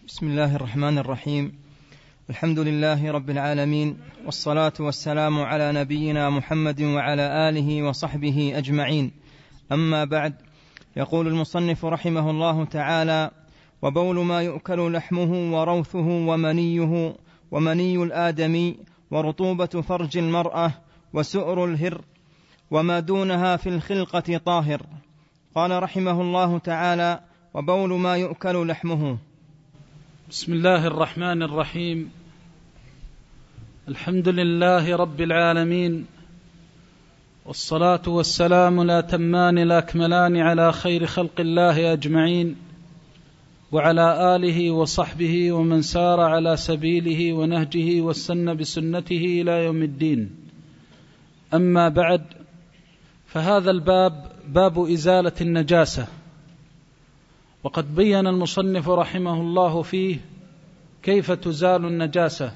بسم الله الرحمن الرحيم. الحمد لله رب العالمين، والصلاة والسلام على نبينا محمد وعلى آله وصحبه أجمعين. أما بعد، يقول المصنف رحمه الله تعالى: وبول ما يؤكل لحمه وروثه ومني الآدمي ورطوبة فرج المرأة وسؤر الهر وما دونها في الخلقة طاهر. قال رحمه الله تعالى: وبول ما يؤكل لحمه. بسم الله الرحمن الرحيم. الحمد لله رب العالمين، والصلاة والسلام الأتمان الأكملان على خير خلق الله أجمعين، وعلى آله وصحبه ومن سار على سبيله ونهجه واستنى بسنته إلى يوم الدين. أما بعد، فهذا الباب باب إزالة النجاسة، وقد بين المصنف رحمه الله فيه كيف تزال النجاسة.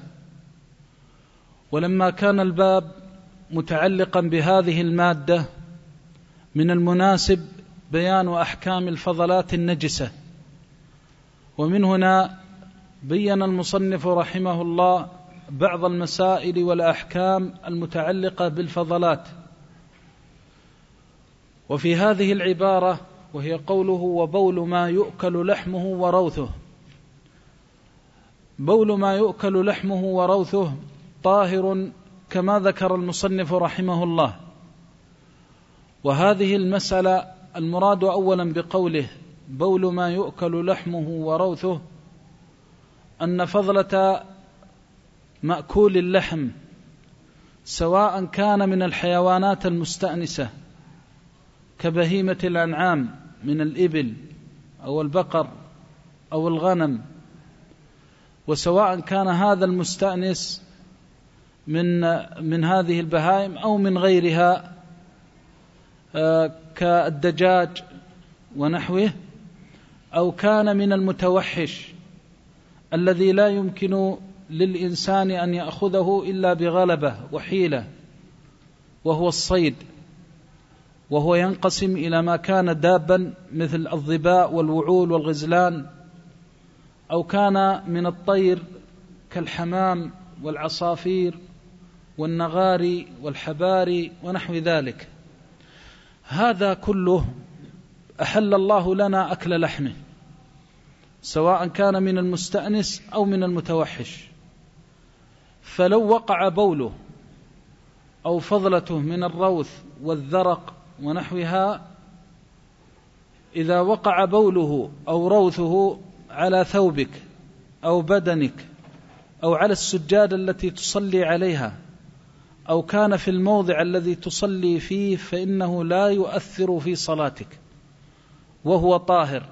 ولما كان الباب متعلقا بهذه المادة، من المناسب بيان أحكام الفضلات النجسة. ومن هنا بين المصنف رحمه الله بعض المسائل والأحكام المتعلقة بالفضلات. وفي هذه العبارة، وهي قوله: وبول ما يؤكل لحمه وروثه، بول ما يؤكل لحمه وروثه طاهر كما ذكر المصنف رحمه الله. وهذه المسألة المراد أولا بقوله بول ما يؤكل لحمه وروثه أن فضلة مأكول اللحم، سواء كان من الحيوانات المستأنسة كبهيمة الأنعام من الإبل أو البقر أو الغنم، وسواء كان هذا المستأنس من هذه البهائم أو من غيرها كالدجاج ونحوه، أو كان من المتوحش الذي لا يمكن للإنسان أن يأخذه إلا بغلبة وحيلة، وهو الصيد، وهو ينقسم إلى ما كان دابا مثل الظباء والوعول والغزلان، أو كان من الطير كالحمام والعصافير والنغاري والحباري ونحو ذلك. هذا كله أحل الله لنا أكل لحمه، سواء كان من المستأنس أو من المتوحش. فلو وقع بوله أو فضلته من الروث والذرق ونحوها، إذا وقع بوله أو روثه على ثوبك أو بدنك أو على السجادة التي تصلي عليها، أو كان في الموضع الذي تصلي فيه، فإنه لا يؤثر في صلاتك وهو طاهر.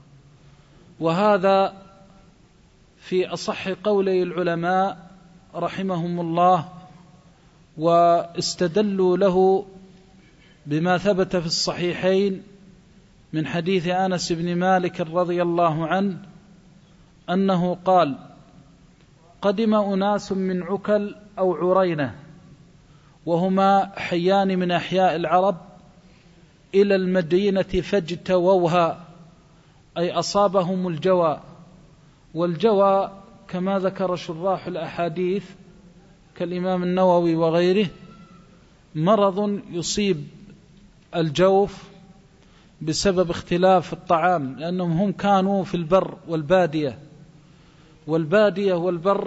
وهذا في أصح قولي العلماء رحمهم الله، واستدلوا له بما ثبت في الصحيحين من حديث أنس بن مالك رضي الله عنه أنه قال: قدم أناس من عكل أو عرينة، وهما حيان من أحياء العرب، إلى المدينة فاجتووها، أي أصابهم الجوى. والجوى كما ذكر شراح الأحاديث كالإمام النووي وغيره مرض يصيب الجوف بسبب اختلاف الطعام، لأنهم هم كانوا في البر والبادية، والبادية والبر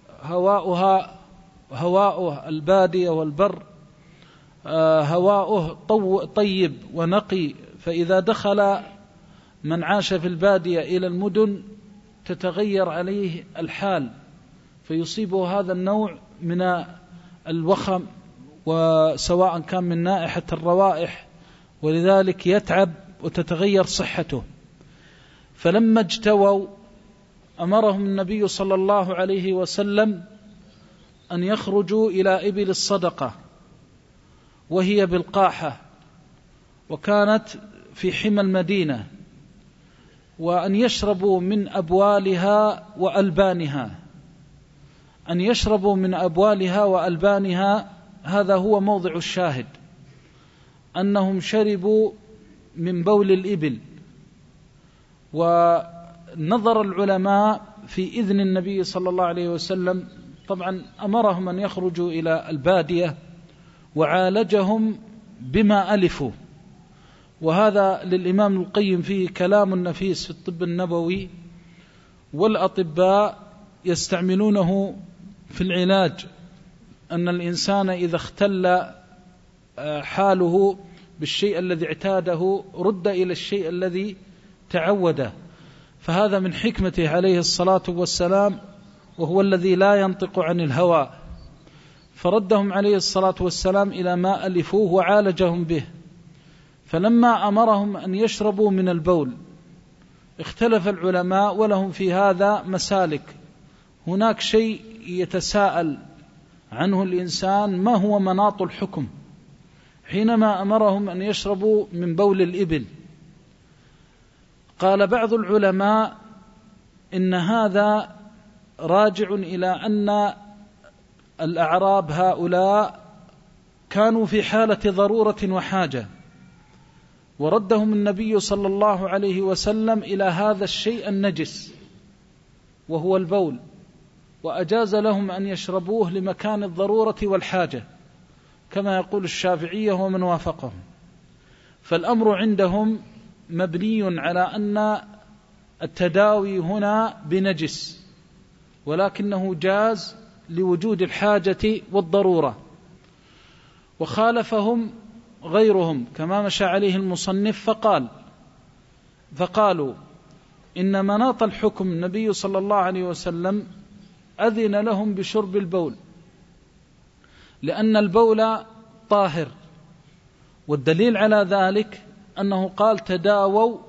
هواؤه البادية والبر هواؤه طيب ونقي، فإذا دخل من عاش في البادية إلى المدن تتغير عليه الحال، فيصيبه هذا النوع من الوخم، وسواء كان من نائحة الروائح، ولذلك يتعب وتتغير صحته. فلما اجتووا أمرهم النبي صلى الله عليه وسلم أن يخرجوا إلى إبل الصدقة، وهي بالقاحة، وكانت في حمى المدينة، وأن يشربوا من أبوالها وألبانها. أن يشربوا من أبوالها وألبانها، هذا هو موضع الشاهد، أنهم شربوا من بول الإبل. ونظر العلماء في إذن النبي صلى الله عليه وسلم طبعا أمرهم أن يخرجوا إلى البادية وعالجهم بما ألفوا، وهذا للإمام القيم فيه كلام نفيس في الطب النبوي، والأطباء يستعملونه في العلاج، أن الإنسان إذا اختل حاله بالشيء الذي اعتاده رد إلى الشيء الذي تعوده، فهذا من حكمته عليه الصلاة والسلام، وهو الذي لا ينطق عن الهوى، فردهم عليه الصلاة والسلام إلى ما ألفوه وعالجهم به. فلما أمرهم أن يشربوا من البول اختلف العلماء ولهم في هذا مسالك. هناك شيء يتساءل عنه الإنسان، ما هو مناط الحكم حينما أمرهم أن يشربوا من بول الإبل؟ قال بعض العلماء إن هذا راجع إلى أن الأعراب هؤلاء كانوا في حالة ضرورة وحاجة، وردهم النبي صلى الله عليه وسلم إلى هذا الشيء النجس وهو البول، وأجاز لهم أن يشربوه لمكان الضرورة والحاجة كما يقول الشافعية ومن وافقهم. فالأمر عندهم مبني على أن التداوي هنا بنجس، ولكنه جاز لوجود الحاجة والضرورة. وخالفهم غيرهم كما مشى عليه المصنف فقالوا إن مناط الحكم النبي صلى الله عليه وسلم أذن لهم بشرب البول لأن البول طاهر، والدليل على ذلك أنه قال تداووا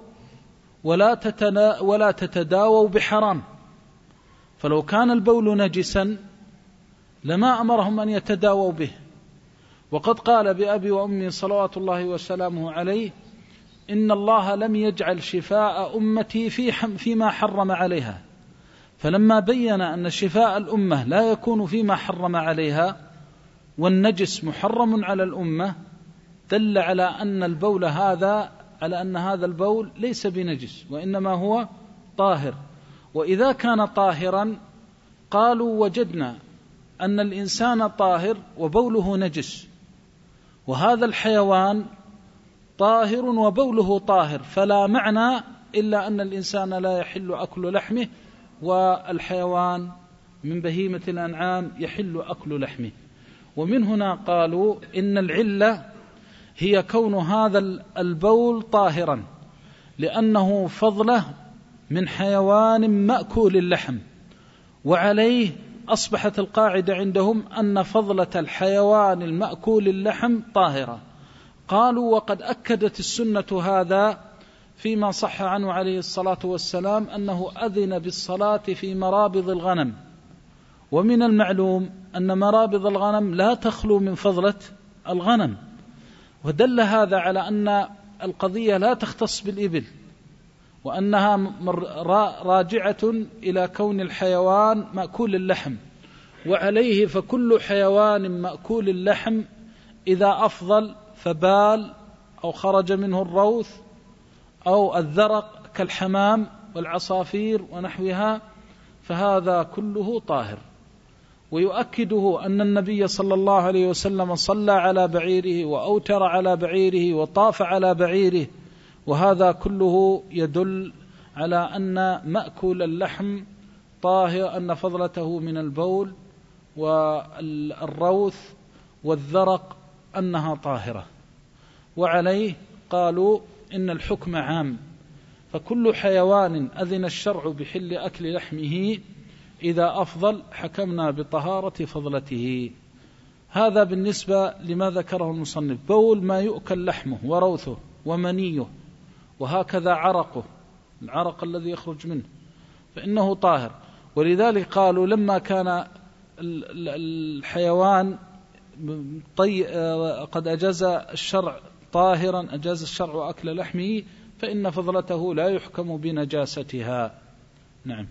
ولا تتداووا بحرام، فلو كان البول نجسا لما أمرهم أن يتداووا به. وقد قال بأبي وأمي صلوات الله وسلامه عليه إن الله لم يجعل شفاء أمتي فيما حرم عليها، فلما بين أن شفاء الأمة لا يكون فيما حرم عليها والنجس محرم على الأمة دل على أن البول على أن هذا البول ليس بنجس وإنما هو طاهر. وإذا كان طاهرا قالوا وجدنا أن الإنسان طاهر وبوله نجس، وهذا الحيوان طاهر وبوله طاهر، فلا معنى إلا أن الإنسان لا يحل أكل لحمه، والحيوان من بهيمة الأنعام يحل أكل لحمه. ومن هنا قالوا إن العلة هي كون هذا البول طاهرا لأنه فضله من حيوان مأكول اللحم، وعليه أصبحت القاعدة عندهم أن فضلة الحيوان المأكول اللحم طاهرة. قالوا وقد أكدت السنة هذا فيما صح عنه عليه الصلاة والسلام أنه أذن بالصلاة في مرابض الغنم، ومن المعلوم أن مرابض الغنم لا تخلو من فضلة الغنم، ودل هذا على أن القضية لا تختص بالإبل، وأنها راجعة إلى كون الحيوان مأكول اللحم، وعليه فكل حيوان مأكول اللحم إذا أفضل فبال أو خرج منه الروث أو الذرق كالحمام والعصافير ونحوها فهذا كله طاهر. ويؤكده أن النبي صلى الله عليه وسلم صلى على بعيره وأوتر على بعيره وطاف على بعيره، وهذا كله يدل على أن مأكول اللحم طاهر، أن فضلته من البول والروث والذرق أنها طاهرة. وعليه قالوا إن الحكم عام، فكل حيوان أذن الشرع بحل أكل لحمه إذا أفضل حكمنا بطهارة فضلته. هذا بالنسبة لما ذكره المصنف، بول ما يؤكل لحمه وروثه ومنيه، وهكذا عرقه، العرق الذي يخرج منه فإنه طاهر. ولذلك قالوا لما كان الحيوان قد أجاز الشرع طاهرا، أجاز الشرع أكل لحمه، فإن فضلته لا يحكم بنجاستها. نعم.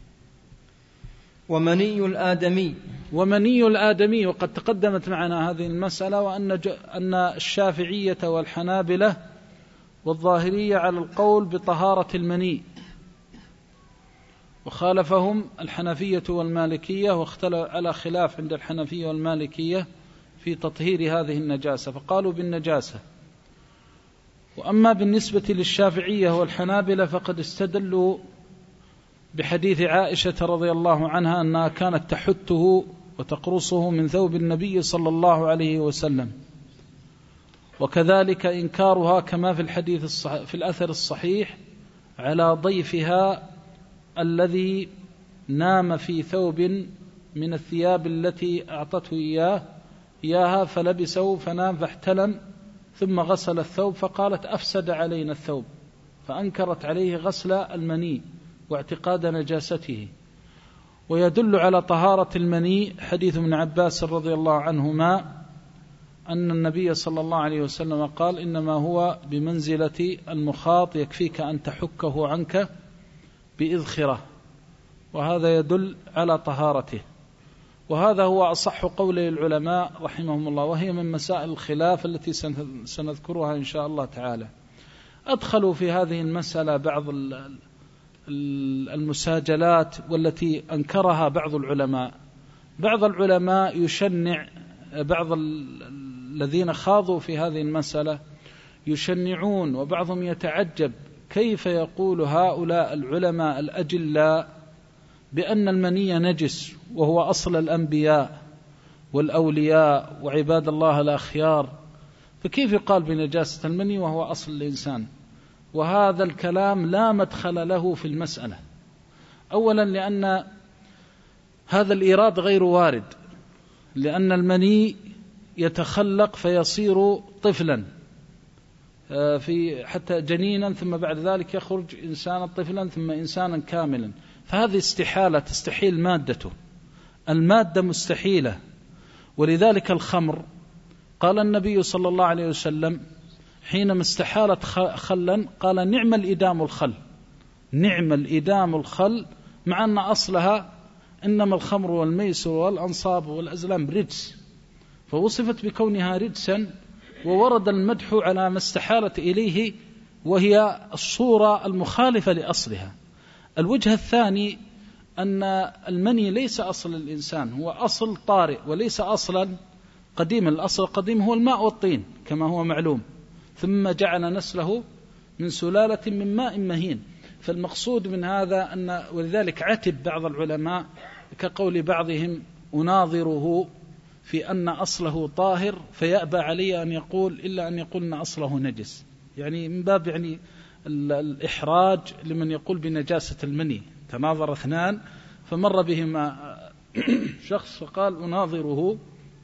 ومني الآدمي وقد تقدمت معنا هذه المسألة، وأن الشافعية والحنابلة والظاهرية على القول بطهارة المني، وخالفهم الحنفية والمالكية، واختلف على خلاف عند الحنفية والمالكية في تطهير هذه النجاسة، فقالوا بالنجاسة. وأما بالنسبة للشافعية والحنابلة فقد استدلوا بحديث عائشة رضي الله عنها أنها كانت تحته وتقرصه من ثوب النبي صلى الله عليه وسلم، وكذلك إنكارها كما في الحديث في الأثر الصحيح على ضيفها الذي نام في ثوب من الثياب التي أعطته إياها فلبسه فنام فاحتلم ثم غسل الثوب، فقالت أفسد علينا الثوب، فأنكرت عليه غسل المني واعتقاد نجاسته. ويدل على طهارة المني حديث ابن عباس رضي الله عنهما أن النبي صلى الله عليه وسلم قال إنما هو بمنزلة المخاط، يكفيك أن تحكه عنك بإذخرة، وهذا يدل على طهارته. وهذا هو أصح قولي العلماء رحمهم الله، وهي من مسائل الخلاف التي سنذكرها إن شاء الله تعالى. أدخلوا في هذه المسألة بعض المساجلات والتي أنكرها بعض العلماء. بعض العلماء يشنع، بعض الذين خاضوا في هذه المسألة يشنعون، وبعضهم يتعجب كيف يقول هؤلاء العلماء الأجلاء بأن المني نجس وهو أصل الأنبياء والأولياء وعباد الله الأخيار، فكيف يقال بنجاسة المني وهو أصل الإنسان؟ وهذا الكلام لا مدخل له في المسألة. أولا لأن هذا الإيراد غير وارد، لأن المني يتخلق فيصير طفلا في حتى جنينا، ثم بعد ذلك يخرج إنسانا طفلا ثم إنسانا كاملا، فهذه استحالة تستحيل مادته، المادة مستحيلة. ولذلك الخمر قال النبي صلى الله عليه وسلم حينما استحالت خلا قال نعم الإدام الخل، نعم الإدام الخل، مع أن أصلها إنما الخمر والميسر والأنصاب والأزلام رجس، فوصفت بكونها رجسا، وورد المدح على ما استحالت إليه وهي الصورة المخالفة لأصلها. الوجه الثاني أن المني ليس أصل الإنسان، هو أصل طارئ وليس أصلا قديما. الأصل القديم هو الماء والطين كما هو معلوم، ثم جعل نسله من سلالة من ماء مهين. فالمقصود من هذا أن، ولذلك عتب بعض العلماء كقول بعضهم أناظره في أن أصله طاهر فيأبى علي أن يقول إلا أن يقول أن أصله نجس، يعني من باب يعني الإحراج لمن يقول بنجاسة المني. تناظر اثنان فمر بهما شخص فقال أناظره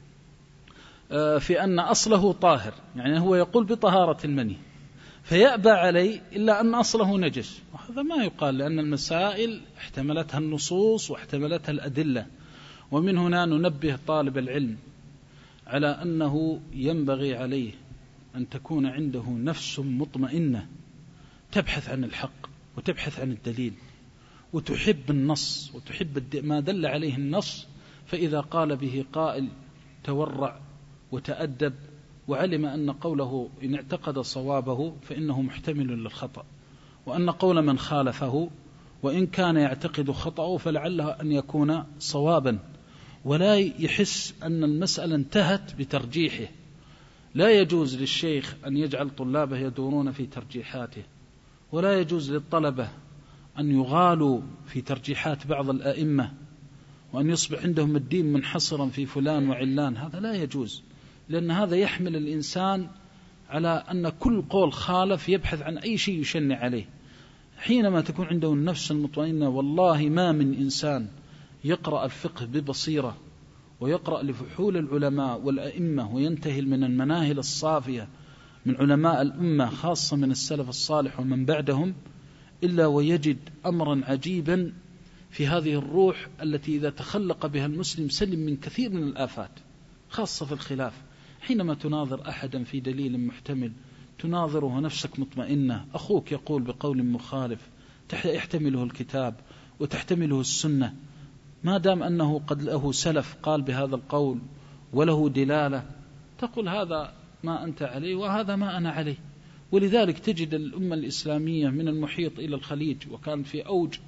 في أن أصله طاهر، يعني هو يقول بطهارة المني، فيأبى علي إلا أن أصله نجس. وهذا ما يقال، لأن المسائل احتملتها النصوص واحتملتها الأدلة. ومن هنا ننبه طالب العلم على أنه ينبغي عليه أن تكون عنده نفس مطمئنة تبحث عن الحق وتبحث عن الدليل وتحب النص وتحب ما دل عليه النص، فإذا قال به قائل تورع وتأدب وعلم أن قوله إن اعتقد صوابه فإنه محتمل للخطأ، وأن قول من خالفه وإن كان يعتقد خطأه فلعله أن يكون صوابا، ولا يحس أن المسألة انتهت بترجيحه. لا يجوز للشيخ أن يجعل طلابه يدورون في ترجيحاته، ولا يجوز للطلبة أن يغالوا في ترجيحات بعض الأئمة وأن يصبح عندهم الدين منحصرا في فلان وعلان، هذا لا يجوز، لأن هذا يحمل الإنسان على أن كل قول خالف يبحث عن أي شيء يشنع عليه. حينما تكون عنده النفس المطمئنة، والله ما من إنسان يقرأ الفقه ببصيرة ويقرأ لفحول العلماء والأئمة وينتهي من المناهل الصافية من علماء الأمة خاصة من السلف الصالح ومن بعدهم، إلا ويجد أمرا عجيبا في هذه الروح التي إذا تخلق بها المسلم سلم من كثير من الآفات، خاصة في الخلاف. حينما تناظر أحدا في دليل محتمل تناظره نفسك مطمئنة، أخوك يقول بقول مخالف يحتمله الكتاب وتحتمله السنة، ما دام أنه قد له سلف قال بهذا القول وله دلالة، تقول هذا ما أنت عليه وهذا ما أنا عليه. ولذلك تجد الأمة الإسلامية من المحيط إلى الخليج، وكان في أوج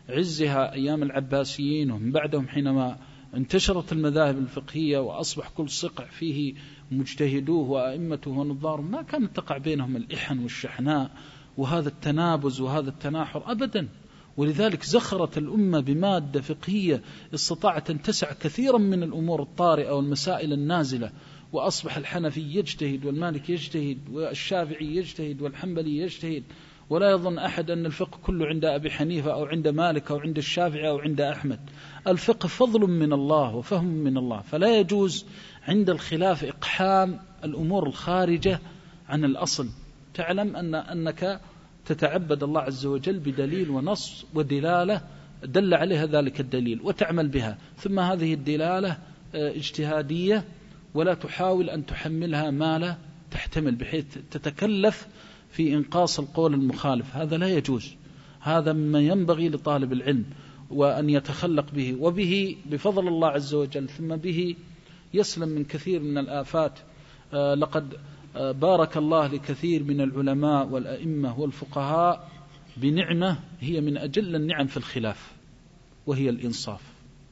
عزها أيام العباسيين ومن بعدهم حينما انتشرت المذاهب الفقهية وأصبح كل صقع فيه مجتهدوه وأئمته ونظاره، ما كانت تقع بينهم الإحن والشحناء وهذا التنابز وهذا التناحر أبدا. ولذلك زخرت الأمة بمادة فقهية استطاعت أن تسع كثيرا من الأمور الطارئة والمسائل النازلة، وأصبح الحنفي يجتهد والمالك يجتهد والشافعي يجتهد والحنبلي يجتهد، ولا يظن أحد أن الفقه كله عند أبي حنيفة أو عند مالك أو عند الشافعي أو عند أحمد. الفقه فضل من الله وفهم من الله، فلا يجوز عند الخلاف إقحام الأمور الخارجة عن الأصل. تعلم أنك تتعبد الله عز وجل بدليل ونص ودلالة دل عليها ذلك الدليل وتعمل بها، ثم هذه الدلالة اجتهادية ولا تحاول أن تحملها ما لا تحتمل بحيث تتكلف في إنقاص القول المخالف. هذا لا يجوز، هذا ما ينبغي لطالب العلم وأن يتخلق به، وبه بفضل الله عز وجل ثم به يسلم من كثير من الآفات. لقد بارك الله لكثير من العلماء والأئمة والفقهاء بنعمة هي من أجل النعم في الخلاف، وهي الإنصاف.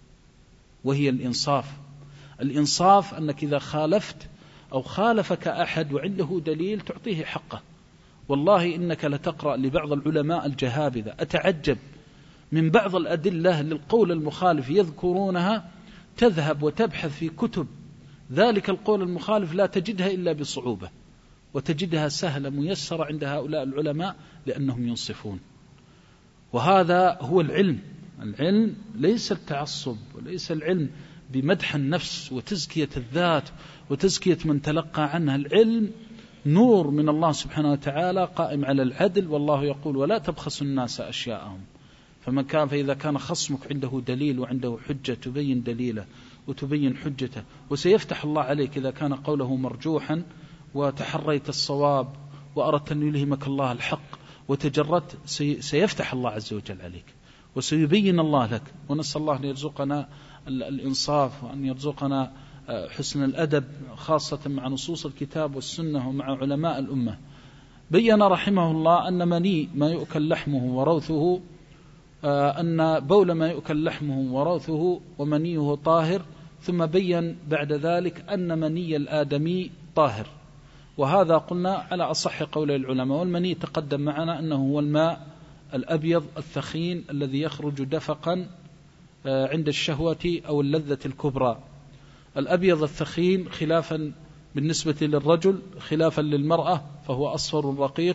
الإنصاف أنك إذا خالفت أو خالفك أحد وعنده دليل تعطيه حقه. والله إنك لتقرأ لبعض العلماء الجهابذة أتعجب من بعض الأدلة للقول المخالف يذكرونها، تذهب وتبحث في كتب ذلك القول المخالف لا تجدها إلا بصعوبة، وتجدها سهلة ميسرة عند هؤلاء العلماء لأنهم ينصفون. وهذا هو العلم. العلم ليس التعصب، وليس العلم بمدح النفس وتزكية الذات وتزكية من تلقى عنها. العلم نور من الله سبحانه وتعالى قائم على العدل، والله يقول ولا تبخسوا الناس أشياءهم. فإذا كان خصمك عنده دليل وعنده حجة تبين دليله وتبين حجته، وسيفتح الله عليك إذا كان قوله مرجوحا وتحريت الصواب وأردت أن يلهمك الله الحق وتجردت، سيفتح الله عز وجل عليك وسيبين الله لك. ونسأل الله أن يرزقنا الإنصاف وأن يرزقنا حسن الأدب خاصة مع نصوص الكتاب والسنة ومع علماء الأمة. بيّن رحمه الله أن مني ما يؤكل لحمه وروثه، أن بول ما يؤكل لحمه وروثه ومنيه طاهر، ثم بيّن بعد ذلك أن مني الآدمي طاهر. وهذا قلنا على أصح قول العلماء. والمني تقدم معنا أنه هو الماء الأبيض الثخين الذي يخرج دفقا عند الشهوة أو اللذة الكبرى. الأبيض الثخين خلافا بالنسبة للرجل خلافا للمرأة فهو أصفر رقيق،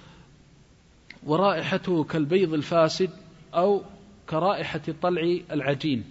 ورائحته كالبيض الفاسد أو كرائحة طلع العجين،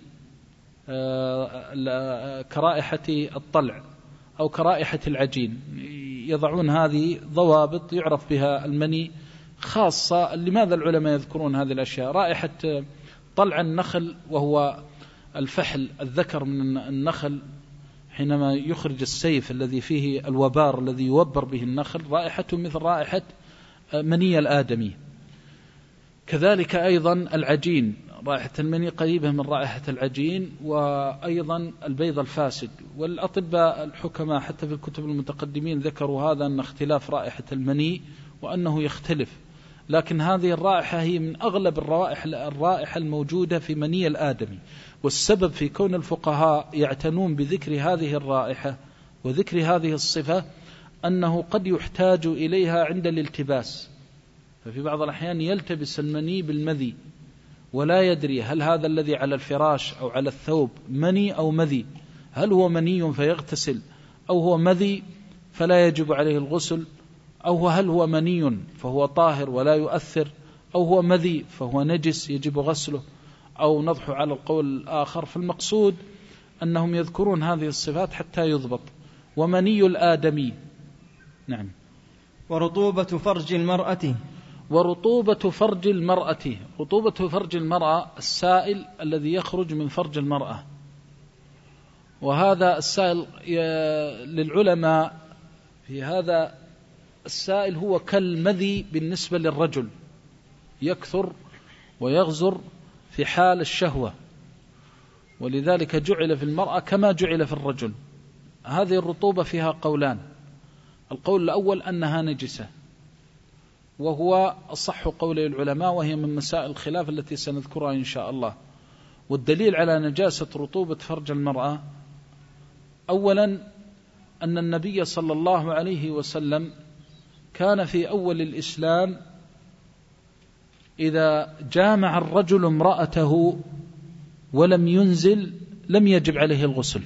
كرائحة الطلع أو كرائحة العجين. يضعون هذه ضوابط يعرف بها المني خاصة. لماذا العلماء يذكرون هذه الأشياء؟ رائحة طلع النخل وهو الفحل الذكر من النخل حينما يخرج السيف الذي فيه الوبار الذي يوبر به النخل، رائحته مثل رائحة مني الآدمي. كذلك أيضا العجين، رائحة المني قريبة من رائحة العجين، وأيضا البيض الفاسد. والأطباء الحكماء حتى في الكتب المتقدمين ذكروا هذا، أن اختلاف رائحة المني وأنه يختلف، لكن هذه الرائحة هي من أغلب الرائحة الموجودة في مني الآدمي. والسبب في كون الفقهاء يعتنون بذكر هذه الرائحة وذكر هذه الصفة أنه قد يحتاج إليها عند الالتباس. ففي بعض الأحيان يلتبس المني بالمذي ولا يدري هل هذا الذي على الفراش أو على الثوب مني أو مذي، هل هو مني فيغتسل أو هو مذي فلا يجب عليه الغسل، أو هل هو مني فهو طاهر ولا يؤثر، أو هو مذي فهو نجس يجب غسله، أو نضح على القول الآخر. فالمقصود أنهم يذكرون هذه الصفات حتى يضبط. ومني الآدمي. نعم. ورطوبة فرج المرأة. ورطوبة فرج المرأة، رطوبة فرج المرأة السائل الذي يخرج من فرج المرأة. وهذا السائل للعلماء في هذا السائل هو كالمذي بالنسبة للرجل، يكثر ويغزر في حال الشهوة، ولذلك جعل في المرأة كما جعل في الرجل. هذه الرطوبة فيها قولان. القول الأول أنها نجسة، وهو أصح قول العلماء، وهي من مسائل الخلاف التي سنذكرها إن شاء الله. والدليل على نجاسة رطوبة فرج المرأة أولا أن النبي صلى الله عليه وسلم كان في أول الإسلام إذا جامع الرجل امرأته ولم ينزل لم يجب عليه الغسل،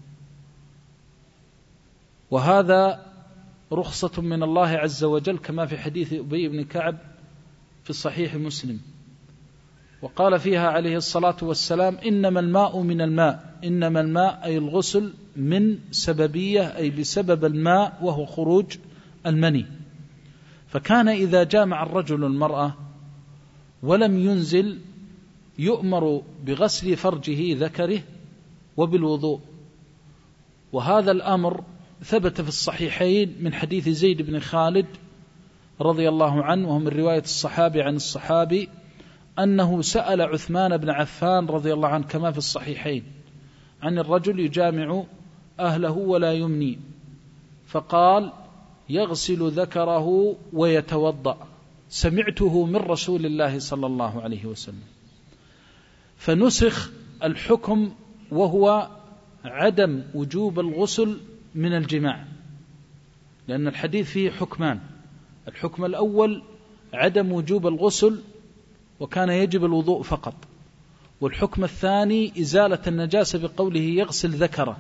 وهذا رخصة من الله عز وجل كما في حديث أبي بن كعب في صحيح مسلم، وقال فيها عليه الصلاة والسلام: إنما الماء من الماء، إنما الماء أي الغسل من سببية أي بسبب الماء وهو خروج المني. فكان إذا جامع الرجل المرأة ولم ينزل يؤمر بغسل فرجه ذكره وبالوضوء، وهذا الأمر ثبت في الصحيحين من حديث زيد بن خالد رضي الله عنه، وهو من رواية الصحابي عن الصحابي، أنه سأل عثمان بن عفان رضي الله عنه كما في الصحيحين عن الرجل يجامع أهله ولا يمني، فقال: يغسل ذكره ويتوضأ، سمعته من رسول الله صلى الله عليه وسلم. فنسخ الحكم وهو عدم وجوب الغسل من الجماع، لأن الحديث فيه حكمان: الحكم الأول عدم وجوب الغسل وكان يجب الوضوء فقط، والحكم الثاني إزالة النجاسة بقوله يغسل ذكره.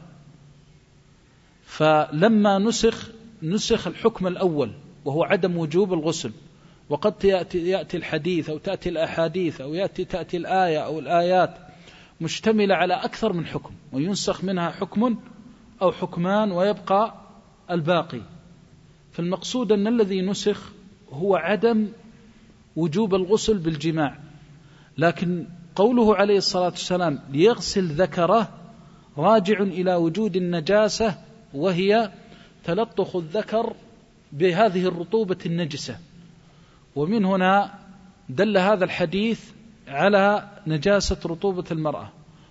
فلما نسخ الحكم الأول وهو عدم وجوب الغسل، وقد يأتي الحديث أو تأتي الأحاديث أو تأتي الآية أو الآيات مشتملة على أكثر من حكم، وينسخ منها حكم أو حكمان ويبقى الباقي. فالمقصود أن الذي نسخ هو عدم وجوب الغسل بالجماع، لكن قوله عليه الصلاة والسلام ليغسل ذكره راجع إلى وجود النجاسة، وهي تلطخ الذكر بهذه الرطوبة النجسة. ومن هنا دل هذا الحديث على نجاسة رطوبة المرأة.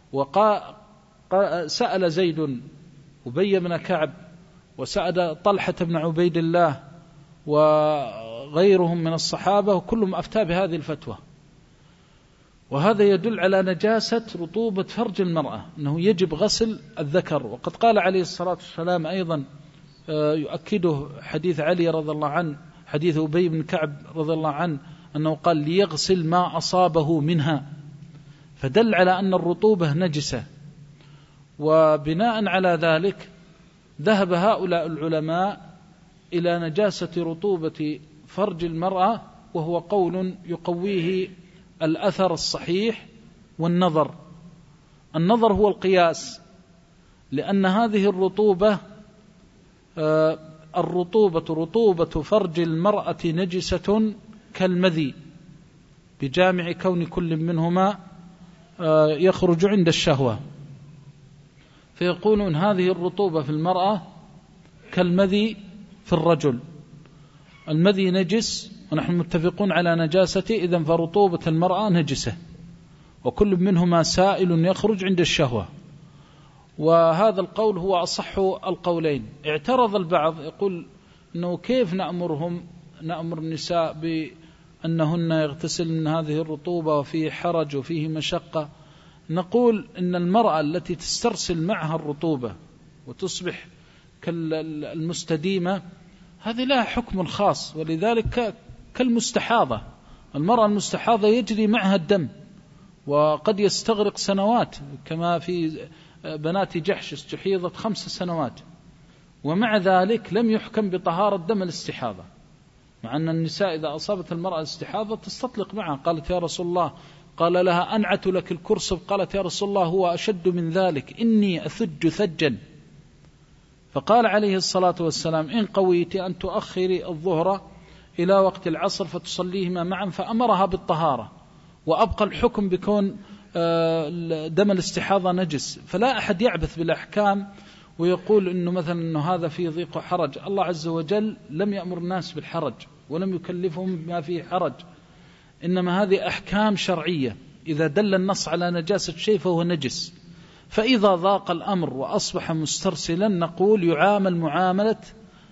سأل زيد أبي بن كعب، وسأل طلحة بن عبيد الله وغيرهم من الصحابة، وكلهم أفتى بهذه الفتوى. وهذا يدل على نجاسة رطوبة فرج المرأة، أنه يجب غسل الذكر. وقد قال عليه الصلاة والسلام أيضا يؤكده حديث علي رضي الله عنه، حديث أبي بن كعب رضي الله عنه، أنه قال ليغسل ما أصابه منها، فدل على أن الرطوبة نجسة. وبناء على ذلك ذهب هؤلاء العلماء إلى نجاسة رطوبة فرج المرأة، وهو قول يقويه الأثر الصحيح والنظر. النظر هو القياس، لأن هذه رطوبة فرج المرأة نجسة كالمذي بجامع كون كل منهما يخرج عند الشهوة، فيقولون هذه الرطوبة في المرأة كالمذي في الرجل. المذي نجس ونحن متفقون على نجاسته، إذن فرطوبة المرأة نجسة، وكل منهما سائل يخرج عند الشهوة. وهذا القول هو أصح القولين. اعترض البعض يقول أنه كيف نأمر النساء بأنهن يغتسل من هذه الرطوبة وفيه حرج وفيه مشقة؟ نقول إن المرأة التي تسترسل معها الرطوبة وتصبح كالمستديمة هذه لها حكم خاص، ولذلك كالمستحاضة. المرأة المستحاضة يجري معها الدم وقد يستغرق سنوات، كما في بنات جحش استحيضت 5 سنوات، ومع ذلك لم يحكم بطهارة دم الاستحاضة، مع أن النساء إذا أصابت المرأة الاستحاضة تستطلق معها. قالت يا رسول الله، قال لها أنعت لك الكرسب، قالت يا رسول الله هو أشد من ذلك، إني أثج ثجا. فقال عليه الصلاة والسلام إن قويت أن تؤخري الظهر إلى وقت العصر فتصليهما معا، فأمرها بالطهارة، وأبقى الحكم بكون دم الاستحاضة نجس. فلا أحد يعبث بالأحكام ويقول إنه مثلا إنه هذا فيه ضيق وحرج. الله عز وجل لم يأمر الناس بالحرج ولم يكلفهم بما فيه حرج، إنما هذه أحكام شرعية. إذا دل النص على نجاسة شيء فهو نجس. فإذا ضاق الأمر وأصبح مسترسلا نقول يعامل معاملة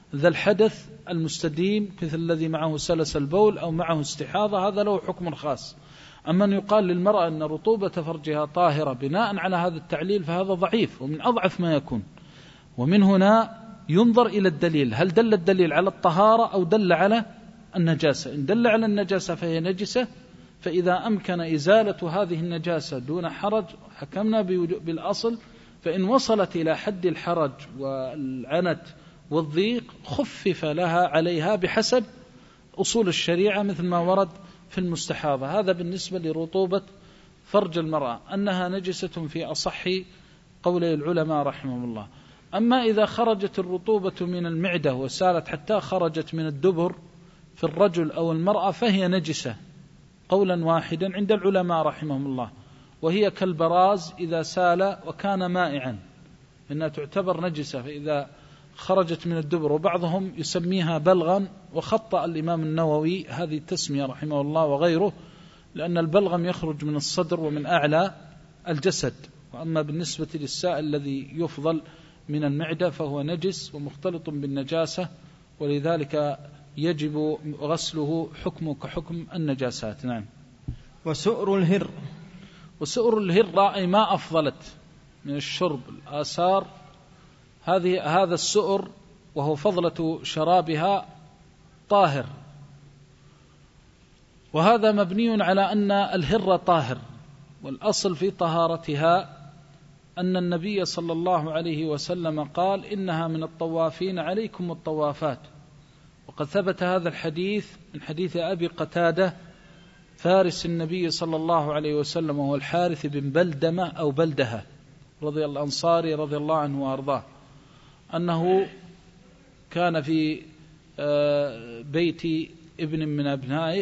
ذا الحدث المستديم مثل الذي معه سلس البول أو معه استحاضة، هذا له حكم خاص. أما أن يقال للمرأة أن رطوبة فرجها طاهرة بناء على هذا التعليل فهذا ضعيف ومن أضعف ما يكون. ومن هنا ينظر إلى الدليل، هل دل الدليل على الطهارة أو دل على النجاسة؟ إن دل على النجاسة فهي نجسة، فإذا أمكن إزالة هذه النجاسة دون حرج حكمنا بالأصل، فإن وصلت إلى حد الحرج والعنت والضيق خفف لها عليها بحسب أصول الشريعة مثل ما ورد في المستحاضة. هذا بالنسبة لرطوبة فرج المرأة، أنها نجسة في أصح قولي العلماء رحمهم الله. أما إذا خرجت الرطوبة من المعدة وسالت حتى خرجت من الدبر في الرجل أو المرأة فهي نجسة قولا واحدا عند العلماء رحمهم الله، وهي كالبراز إذا سال وكان مائعا إنها تعتبر نجسة فإذا خرجت من الدبر. وبعضهم يسميها بلغا، وخطأ الإمام النووي هذه التسمية رحمه الله وغيره، لأن البلغم يخرج من الصدر ومن أعلى الجسد، وأما بالنسبة للسائل الذي يفضل من المعدة فهو نجس ومختلط بالنجاسة، ولذلك يجب غسله حكمه كحكم النجاسات. نعم. وسؤر الهر، وسؤر الهر أي ما أفضلت من الشرب الآثار، هذا السؤر وهو فضلة شرابها طاهر، وهذا مبني على أن الهر طاهر، والأصل في طهارتها أن النبي صلى الله عليه وسلم قال إنها من الطوافين عليكم الطوافات. وقد ثبت هذا الحديث من حديث أبي قتادة فارس النبي صلى الله عليه وسلم وهو الحارث بن بلدمة أو بلدها رضي الله الأنصاري رضي الله عنه وأرضاه، أنه كان في بيت ابن من أبنائه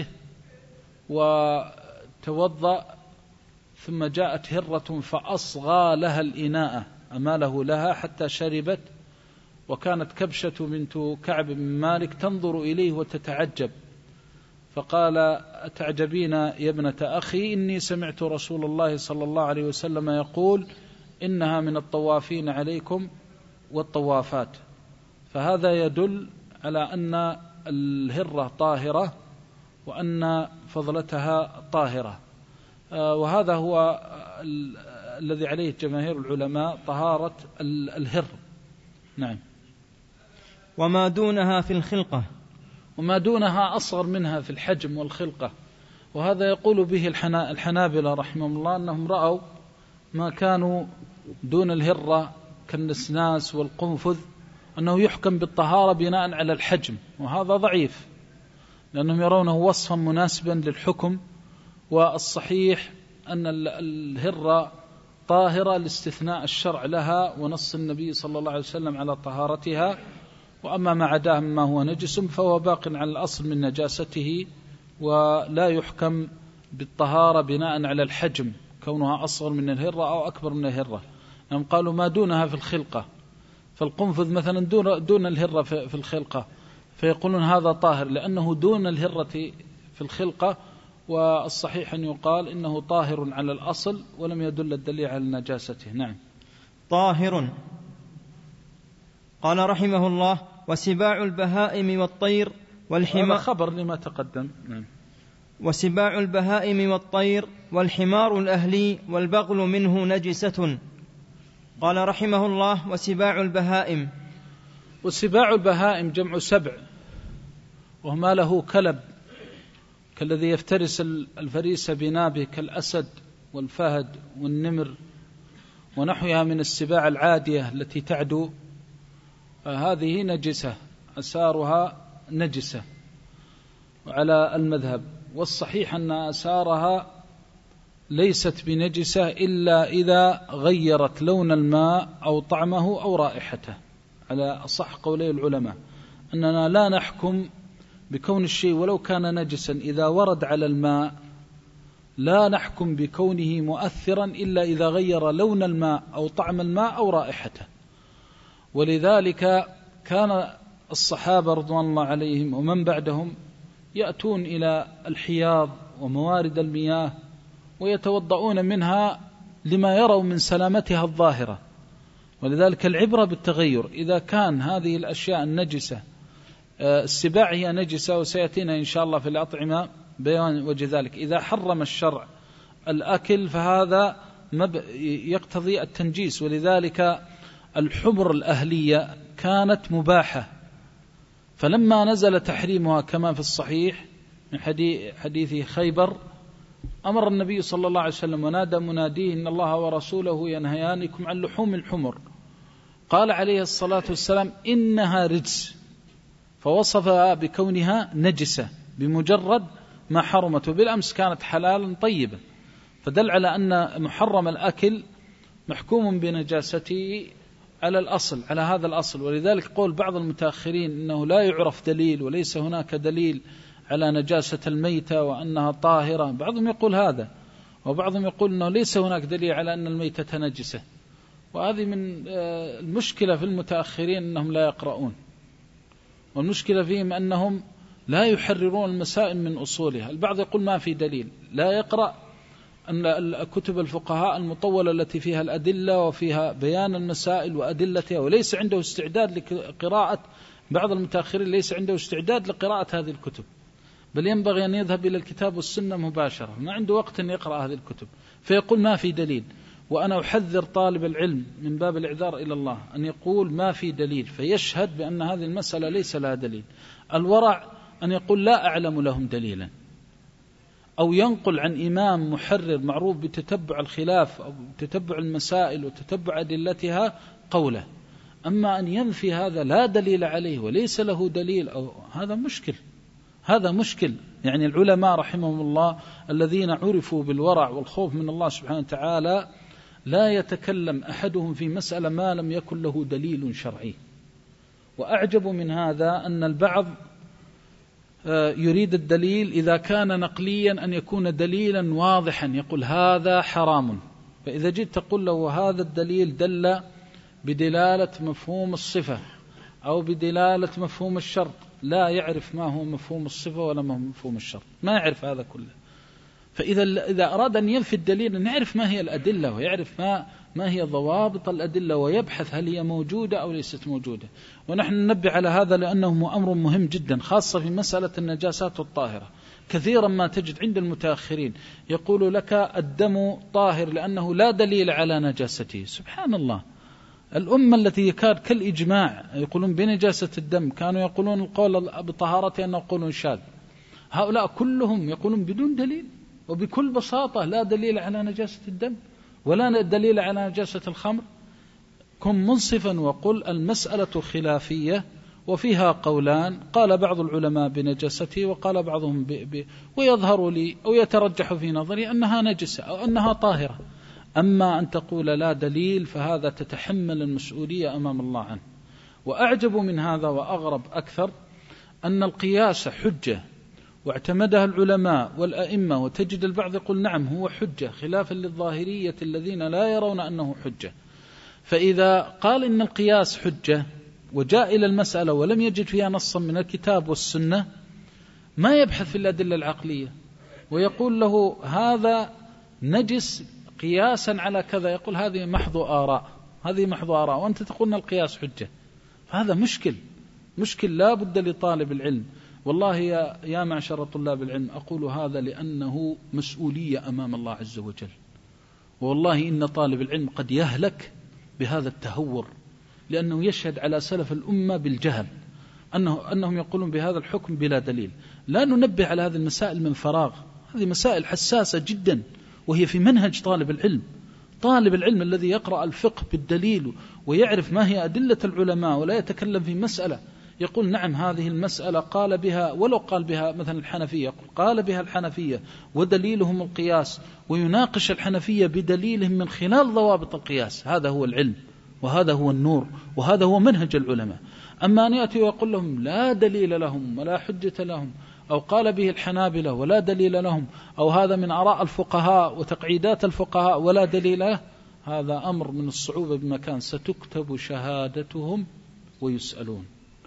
وتوضأ ثم جاءت هرة فأصغى لها الإناء، أماله لها حتى شربت، وكانت كبشة بنت كعب بن مالك تنظر إليه وتتعجب، فقال أتعجبين يا ابنة أخي إني سمعت رسول الله صلى الله عليه وسلم يقول إنها من الطوافين عليكم والطوافات. فهذا يدل على أن الهرة طاهرة وأن فضلتها طاهرة، وهذا هو الذي عليه جماهير العلماء طهارة الهر. نعم. وما دونها في الخلقة، وما دونها أصغر منها في الحجم والخلقة، وهذا يقول به الحنابلة رحمهم الله أنهم رأوا ما كانوا دون الهرة كالنسناس والقنفذ أنه يحكم بالطهارة بناء على الحجم، وهذا ضعيف لأنهم يرونه وصفا مناسبا للحكم، والصحيح أن الهرة طاهرة لاستثناء الشرع لها ونص النبي صلى الله عليه وسلم على طهارتها، وأما ما عداه مما هو نجس فهو باق على الأصل من نجاسته، ولا يحكم بالطهارة بناء على الحجم كونها أصغر من الهرة أو أكبر من الهرة. يعني قالوا ما دونها في الخلقة، فالقنفذ مثلا دون الهرة في الخلقة، فيقولون هذا طاهر لأنه دون الهرة في الخلقة، والصحيح أن يقال إنه طاهر على الأصل ولم يدل الدليل على نجاسته. نعم. طاهر. قال رحمه الله وسباع البهائم والطير والحمار، هذا خبر لما تقدم. نعم. وسباع البهائم والطير والحمار الأهلي والبغل منه نجسة. قال رحمه الله وسباع البهائم، وسباع البهائم جمع سبع، وما له كلب كالذي يفترس الفريسة بنابه كالأسد والفهد والنمر ونحوها من السباع العادية التي تعدو، فهذه نجسة أسارها نجسة على المذهب، والصحيح أن أسارها ليست بنجسة إلا إذا غيرت لون الماء أو طعمه أو رائحته، على أصح قولي العلماء أننا لا نحكم بكون الشيء ولو كان نجسا إذا ورد على الماء، لا نحكم بكونه مؤثرا إلا إذا غير لون الماء أو طعم الماء أو رائحته. ولذلك كان الصحابة رضوان الله عليهم ومن بعدهم يأتون إلى الحياض وموارد المياه ويتوضؤون منها لما يروا من سلامتها الظاهرة، ولذلك العبرة بالتغير، إذا كان هذه الأشياء النجسة السباع هي نجسة، وسيأتينا إن شاء الله في الأطعمة بيان وجه ذلك. إذا حرم الشرع الأكل فهذا يقتضي التنجيس، ولذلك الحمر الأهلية كانت مباحة، فلما نزل تحريمها كما في الصحيح من حديث خيبر أمر النبي صلى الله عليه وسلم ونادى مناديه إن الله ورسوله ينهيانكم عن لحوم الحمر. قال عليه الصلاة والسلام إنها رجس، فوصفها بكونها نجسة بمجرد ما حرمت، وبالأمس كانت حلالا طيبا، فدل على أن محرم الأكل محكوم بنجاسته على الأصل، على هذا الأصل. ولذلك قول بعض المتأخرين إنه لا يعرف دليل وليس هناك دليل على نجاسة الميتة وأنها طاهرة، بعضهم يقول هذا، وبعضهم يقول أنه ليس هناك دليل على أن الميتة نجسة. وهذه من المشكلة في المتأخرين أنهم لا يقرؤون، والمشكلة فيهم أنهم لا يحررون المسائل من أصولها. البعض يقول ما في دليل، لا يقرأ أن كتب الفقهاء المطولة التي فيها الأدلة وفيها بيان المسائل وأدلتها، وليس عنده استعداد لقراءة. بعض المتأخرين ليس عنده استعداد لقراءة هذه الكتب، بل ينبغي أن يذهب إلى الكتاب والسنة مباشرة، ما عنده وقت أن يقرأ هذه الكتب، فيقول ما في دليل. وأنا أحذر طالب العلم من باب الإعذار إلى الله أن يقول ما في دليل فيشهد بأن هذه المسألة ليس لها دليل. الورع أن يقول لا أعلم لهم دليلا، أو ينقل عن إمام محرر معروف بتتبع الخلاف أو تتبع المسائل وتتبع أدلتها قوله. أما أن ينفي هذا لا دليل عليه وليس له دليل، أو هذا مشكل، هذا مشكل. يعني العلماء رحمهم الله الذين عرفوا بالورع والخوف من الله سبحانه وتعالى لا يتكلم أحدهم في مسألة ما لم يكن له دليل شرعي. وأعجب من هذا أن البعض يريد الدليل إذا كان نقليا أن يكون دليلا واضحا، يقول هذا حرام، فإذا جئت تقول له هذا الدليل دل بدلالة مفهوم الصفة أو بدلالة مفهوم الشرط، لا يعرف ما هو مفهوم الصفة ولا ما هو مفهوم الشرط، ما يعرف هذا كله. فإذا أراد أن ينفي الدليل نعرف ما هي الأدلة، ويعرف ما هي ضوابط الأدلة، ويبحث هل هي موجودة أو ليست موجودة. ونحن ننبه على هذا لأنه أمر مهم جدا، خاصة في مسألة النجاسات الطاهرة. كثيرا ما تجد عند المتأخرين يقول لك الدم طاهر لأنه لا دليل على نجاسته. سبحان الله، الأمة التي يكاد كالإجماع يقولون بنجاسة الدم كانوا يقولون القول بطهارته أنه قول شاذ. هؤلاء كلهم يقولون بدون دليل وبكل بساطة لا دليل على نجاسة الدم ولا دليل على نجاسة الخمر. كن منصفا وقل المسألة خلافية وفيها قولان، قال بعض العلماء بنجاسته وقال بعضهم ويظهر لي أو يترجح في نظري أنها نجسة أو أنها طاهرة. أما أن تقول لا دليل فهذا تتحمل المسؤولية أمام الله عنه. وأعجب من هذا وأغرب أكثر أن القياس حجة واعتمدها العلماء والأئمة، وتجد البعض يقول نعم هو حجة، خلافا للظاهرية الذين لا يرون أنه حجة. فإذا قال إن القياس حجة وجاء إلى المسألة ولم يجد فيها نصا من الكتاب والسنة ما يبحث في الأدلة العقلية ويقول له هذا نجس قياسا على كذا، يقول هذه محض آراء، هذه محض آراء، وأنت تقول أن القياس حجة. فهذا مشكل لا بد لطالب العلم. والله يا معشر طلاب العلم أقول هذا لأنه مسؤولية أمام الله عز وجل. والله إن طالب العلم قد يهلك بهذا التهور، لأنه يشهد على سلف الأمة بالجهل أنهم يقولون بهذا الحكم بلا دليل. لا ننبه على هذه المسائل من فراغ، هذه مسائل حساسة جدا، وهي في منهج طالب العلم. طالب العلم الذي يقرأ الفقه بالدليل ويعرف ما هي أدلة العلماء ولا يتكلم في مسألة يقول نعم هذه المسألة قال بها، ولو قال بها مثلا الحنفية قال بها الحنفية ودليلهم القياس، ويناقش الحنفية بدليلهم من خلال ضوابط القياس. هذا هو العلم وهذا هو النور وهذا هو منهج العلماء. أما أن يأتي ويقول لهم لا دليل لهم ولا حجة لهم، أو قال به الحنابلة ولا دليل لهم، أو هذا من آراء الفقهاء وتقعيدات الفقهاء ولا دليل له، هذا أمر من الصعوبة بمكان، ستكتب شهادتهم ويسألون.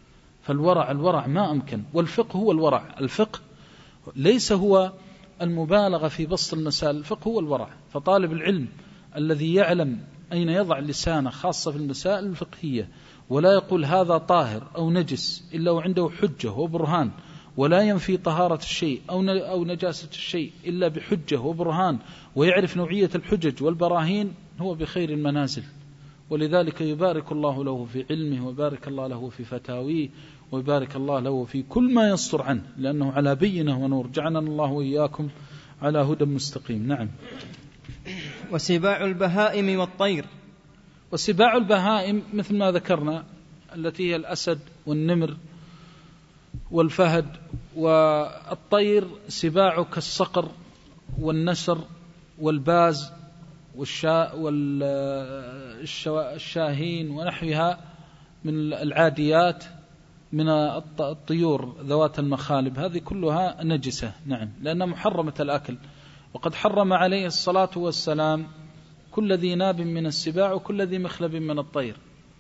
فالورع ما أمكن، والفقه هو الورع. الفقه ليس هو المبالغة في بسط المسائل، الفقه هو الورع. فطالب العلم الذي يعلم أين يضع لسانه خاصة في المسائل الفقهية، ولا يقول هذا طاهر أو نجس إلا وعنده حجة وبرهان، ولا ينفي طهارة الشيء أو نجاسة الشيء إلا بحجة وبرهان، ويعرف نوعية الحجج والبراهين، هو بخير المنازل. ولذلك يبارك الله له في علمه، ويبارك الله له في فتاويه، ويبارك الله له في كل ما يصدر عنه، لأنه على بينة ونور. جعلنا الله وإياكم على هدى مستقيم. نعم. وسباع البهائم والطير. وسباع البهائم مثل ما ذكرنا، التي هي الأسد والنمر والفهد، والطير سباع كالصقر والنسر والباز والشاهين ونحوها من العاديات من الطيور ذوات المخالب، هذه كلها نجسة. نعم، لأنها محرمة الأكل. وقد حرم عليه الصلاة والسلام كل ذي ناب من السباع وكل ذي مخلب من الطير.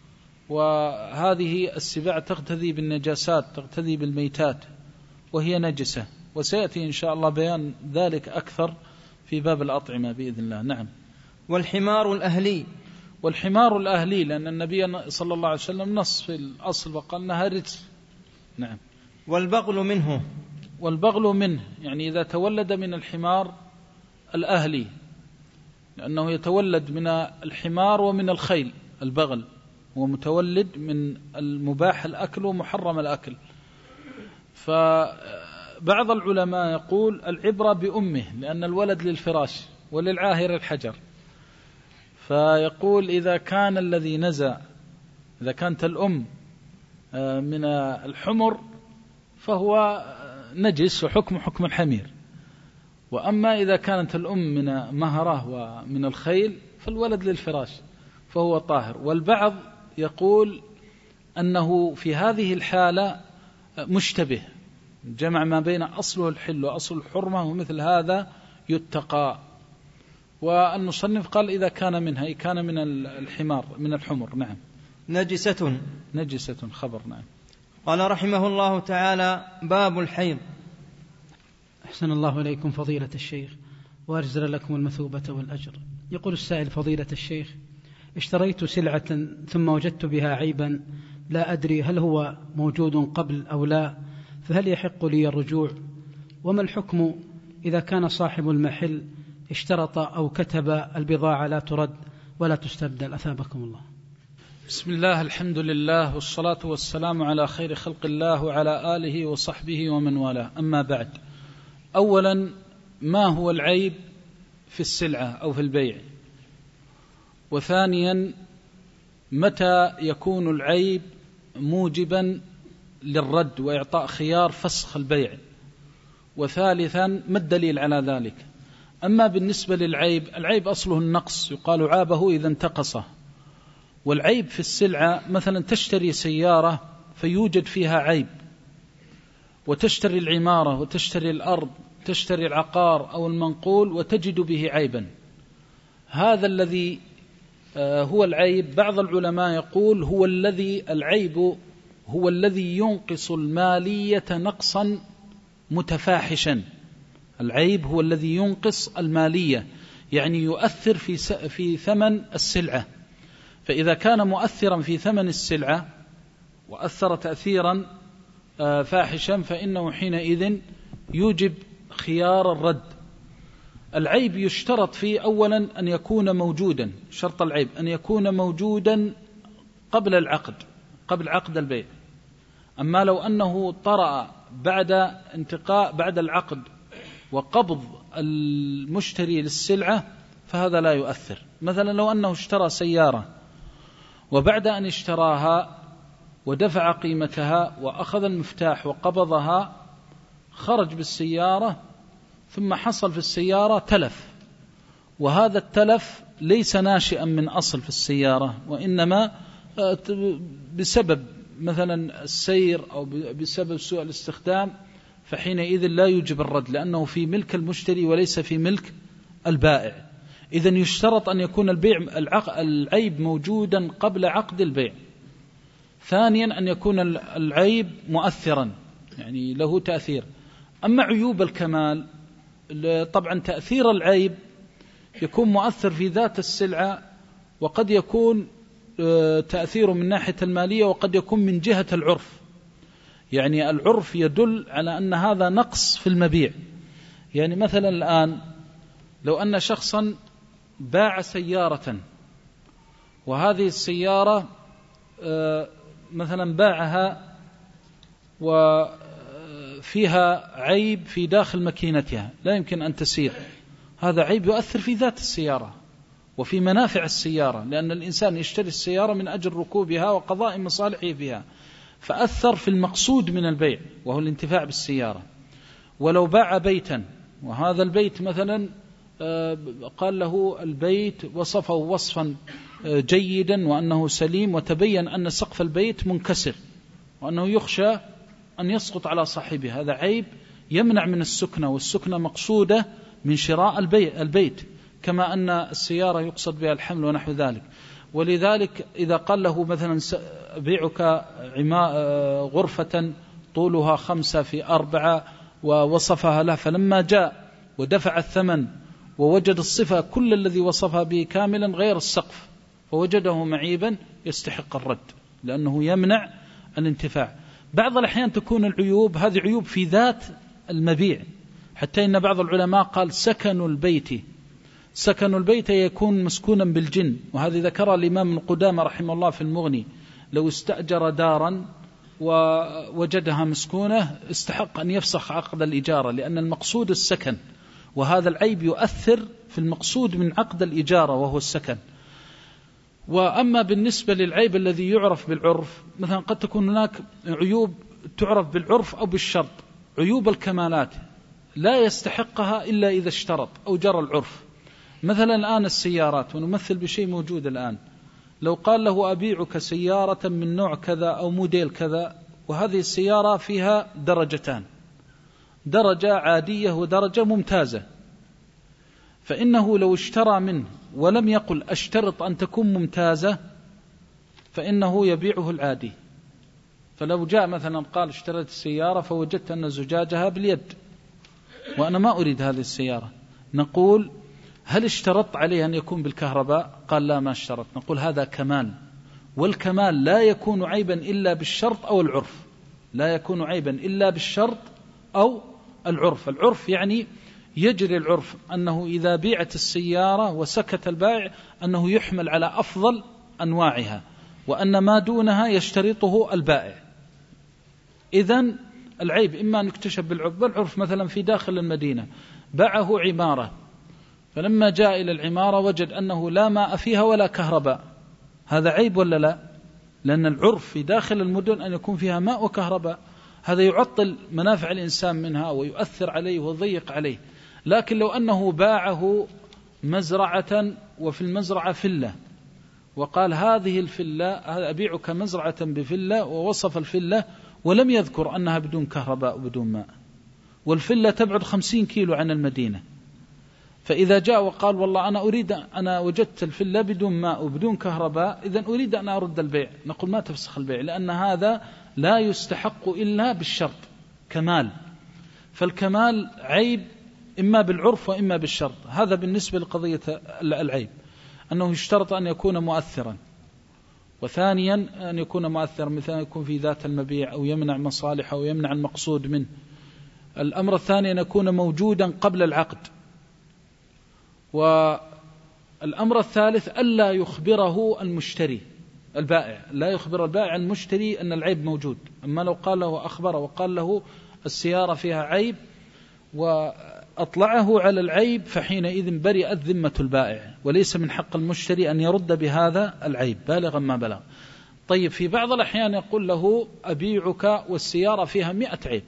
وهذه السباع تقتدي بالنجاسات، تقتدي بالميتات، وهي نجسة، وسيأتي إن شاء الله بيان ذلك أكثر في باب الأطعمة بإذن الله. نعم. والحمار الأهلي. والحمار الأهلي لأن النبي صلى الله عليه وسلم نص في الأصل وقال أنها رجس. نعم. والبغل منه. والبغل منه يعني إذا تولد من الحمار الأهلي، لأنه يتولد من الحمار ومن الخيل. البغل هو متولد من المباح الأكل ومحرم الأكل. فبعض العلماء يقول العبرة بأمه، لأن الولد للفراش وللعاهر الحجر. فيقول إذا كان الذي نزع، إذا كانت الأم من الحمر فهو نجس وحكم حكم الحمير، وأما إذا كانت الأم من مهره ومن الخيل فالولد للفراش فهو طاهر. والبعض يقول أنه في هذه الحالة مشتبه، جمع ما بين أصله الحل وأصل الحرمة، ومثل هذا يتقى. والمصنف قال إذا كان منها، أي كان من الحمار من الحمر. نعم. نجسة خبر. نعم. قال رحمه الله تعالى: باب الحيض. أحسن الله إليكم فضيلة الشيخ، وأجزل لكم المثوبة والأجر. يقول السائل: فضيلة الشيخ، اشتريت سلعة ثم وجدت بها عيبا لا أدري هل هو موجود قبل أو لا، فهل يحق لي الرجوع؟ وما الحكم إذا كان صاحب المحل اشترط أو كتب البضاعة لا ترد ولا تستبدل؟ أثابكم الله. بسم الله، الحمد لله، والصلاة والسلام على خير خلق الله وعلى آله وصحبه ومن والاه. أما بعد، أولا ما هو العيب في السلعة أو في البيع؟ وثانيا متى يكون العيب موجبا للرد وإعطاء خيار فسخ البيع؟ وثالثا ما الدليل على ذلك؟ أما بالنسبة للعيب، العيب أصله النقص، يقال عابه إذا انتقصه. والعيب في السلعة مثلا تشتري سيارة فيوجد فيها عيب، وتشتري العمارة وتشتري الأرض، تشتري العقار أو المنقول وتجد به عيبا. هذا الذي هو العيب. بعض العلماء يقول العيب هو الذي ينقص المالية نقصا متفاحشا. العيب هو الذي ينقص المالية، يعني يؤثر في ثمن السلعة. فإذا كان مؤثرا في ثمن السلعة وأثر تأثيرا فاحشا فإنه حينئذ يوجب خيار الرد. العيب يشترط فيه أولا أن يكون موجودا، شرط العيب أن يكون موجودا قبل العقد، قبل عقد البيع. أما لو أنه طرأ بعد العقد وقبض المشتري للسلعة فهذا لا يؤثر. مثلا لو أنه اشترى سيارة وبعد أن اشتراها ودفع قيمتها وأخذ المفتاح وقبضها، خرج بالسيارة ثم حصل في السيارة تلف، وهذا التلف ليس ناشئا من أصل في السيارة، وإنما بسبب مثلا السير أو بسبب سوء الاستخدام، فحينئذ لا يوجب الرد لأنه في ملك المشتري وليس في ملك البائع. إذن يشترط أن يكون العيب موجودا قبل عقد البيع. ثانيا أن يكون العيب مؤثرا، يعني له تأثير. أما عيوب الكمال، طبعا تأثير العيب يكون مؤثر في ذات السلعة وقد يكون تأثيره من ناحية المالية، وقد يكون من جهة العرف. يعني العرف يدل على أن هذا نقص في المبيع. يعني مثلا الآن لو أن شخصا باع سيارة، وهذه السيارة مثلا باعها وفيها عيب في داخل ماكينتها لا يمكن أن تسير، هذا عيب يؤثر في ذات السيارة وفي منافع السيارة، لأن الإنسان يشتري السيارة من أجل ركوبها وقضاء مصالحه فيها، فأثر في المقصود من البيع وهو الانتفاع بالسيارة. ولو باع بيتا، وهذا البيت مثلا قال له البيت وصفه وصفا جيدا وأنه سليم، وتبين أن سقف البيت منكسر وأنه يخشى أن يسقط على صاحبه، هذا عيب يمنع من السكنة، والسكنة مقصودة من شراء البيت، كما أن السيارة يقصد بها الحمل ونحو ذلك. ولذلك إذا قال له مثلا بيعك غرفة طولها 5 في 4 ووصفها له، فلما جاء ودفع الثمن ووجد الصفة كل الذي وصفها به كاملا غير السقف فوجده معيبا، يستحق الرد لأنه يمنع الانتفاع. بعض الأحيان تكون العيوب هذه عيوب في ذات المبيع، حتى إن بعض العلماء قال سكن البيت يكون مسكونا بالجن، وهذه ذكر الإمام القدامى رحمه الله في المغني، لو استأجر دارا ووجدها مسكونة استحق أن يفسخ عقد الإجارة، لأن المقصود السكن، وهذا العيب يؤثر في المقصود من عقد الإجارة وهو السكن. وأما بالنسبة للعيب الذي يعرف بالعرف، مثلا قد تكون هناك عيوب تعرف بالعرف أو بالشرط. عيوب الكمالات لا يستحقها إلا إذا اشترط أو جرى العرف. مثلا الآن السيارات، ونمثل بشيء موجود الآن، لو قال له أبيعك سيارة من نوع كذا أو موديل كذا، وهذه السيارة فيها درجتان، درجة عادية ودرجة ممتازة، فإنه لو اشترى منه ولم يقل أشترط أن تكون ممتازة فإنه يبيعه العادي. فلو جاء مثلا قال اشتريت السيارة فوجدت أن زجاجها باليد وأنا ما أريد هذه السيارة، نقول هل اشترط عليه أن يكون بالكهرباء؟ قال لا ما اشترط، نقول هذا كمال، والكمال لا يكون عيبا إلا بالشرط أو العرف، لا يكون عيبا إلا بالشرط أو العرف. العرف يعني يجري العرف أنه إذا بيعت السيارة وسكت البائع أنه يحمل على أفضل أنواعها، وأن ما دونها يشترطه البائع. إذن العيب إما أن يكتشف بالعرف، مثلا في داخل المدينة باعه عمارة، فلما جاء إلى العمارة وجد أنه لا ماء فيها ولا كهرباء، هذا عيب ولا لا؟ لأن العرف في داخل المدن أن يكون فيها ماء وكهرباء، هذا يعطل منافع الإنسان منها ويؤثر عليه ويضيق عليه. لكن لو أنه باعه مزرعة وفي المزرعة فلة، وقال هذه الفلة أبيعك مزرعة بفلة، ووصف الفلة ولم يذكر أنها بدون كهرباء وبدون ماء، والفلة تبعد 50 كيلو عن المدينة، فإذا جاء وقال والله أنا وجدت الفلة بدون ماء وبدون كهرباء، إذن أريد أن أرد البيع، نقول ما تفسخ البيع، لأن هذا لا يستحق إلا بالشرط كمال. فالكمال عيب إما بالعرف وإما بالشرط. هذا بالنسبة لقضية العيب، أنه يشترط أن يكون مؤثرا، وثانيا أن يكون مؤثرا مثلا يكون في ذات المبيع أو يمنع مصالح أو يمنع المقصود منه. الأمر الثاني أن يكون موجودا قبل العقد. والأمر الثالث ألا يخبره المشتري البائع، لا يخبر البائع المشتري أن العيب موجود. أما لو قال له أخبره وقال له السيارة فيها عيب وأطلعه على العيب، فحينئذ برئت ذمة البائع، وليس من حق المشتري أن يرد بهذا العيب بالغا ما بلغ. طيب في بعض الأحيان يقول له أبيعك والسيارة فيها 100 عيب،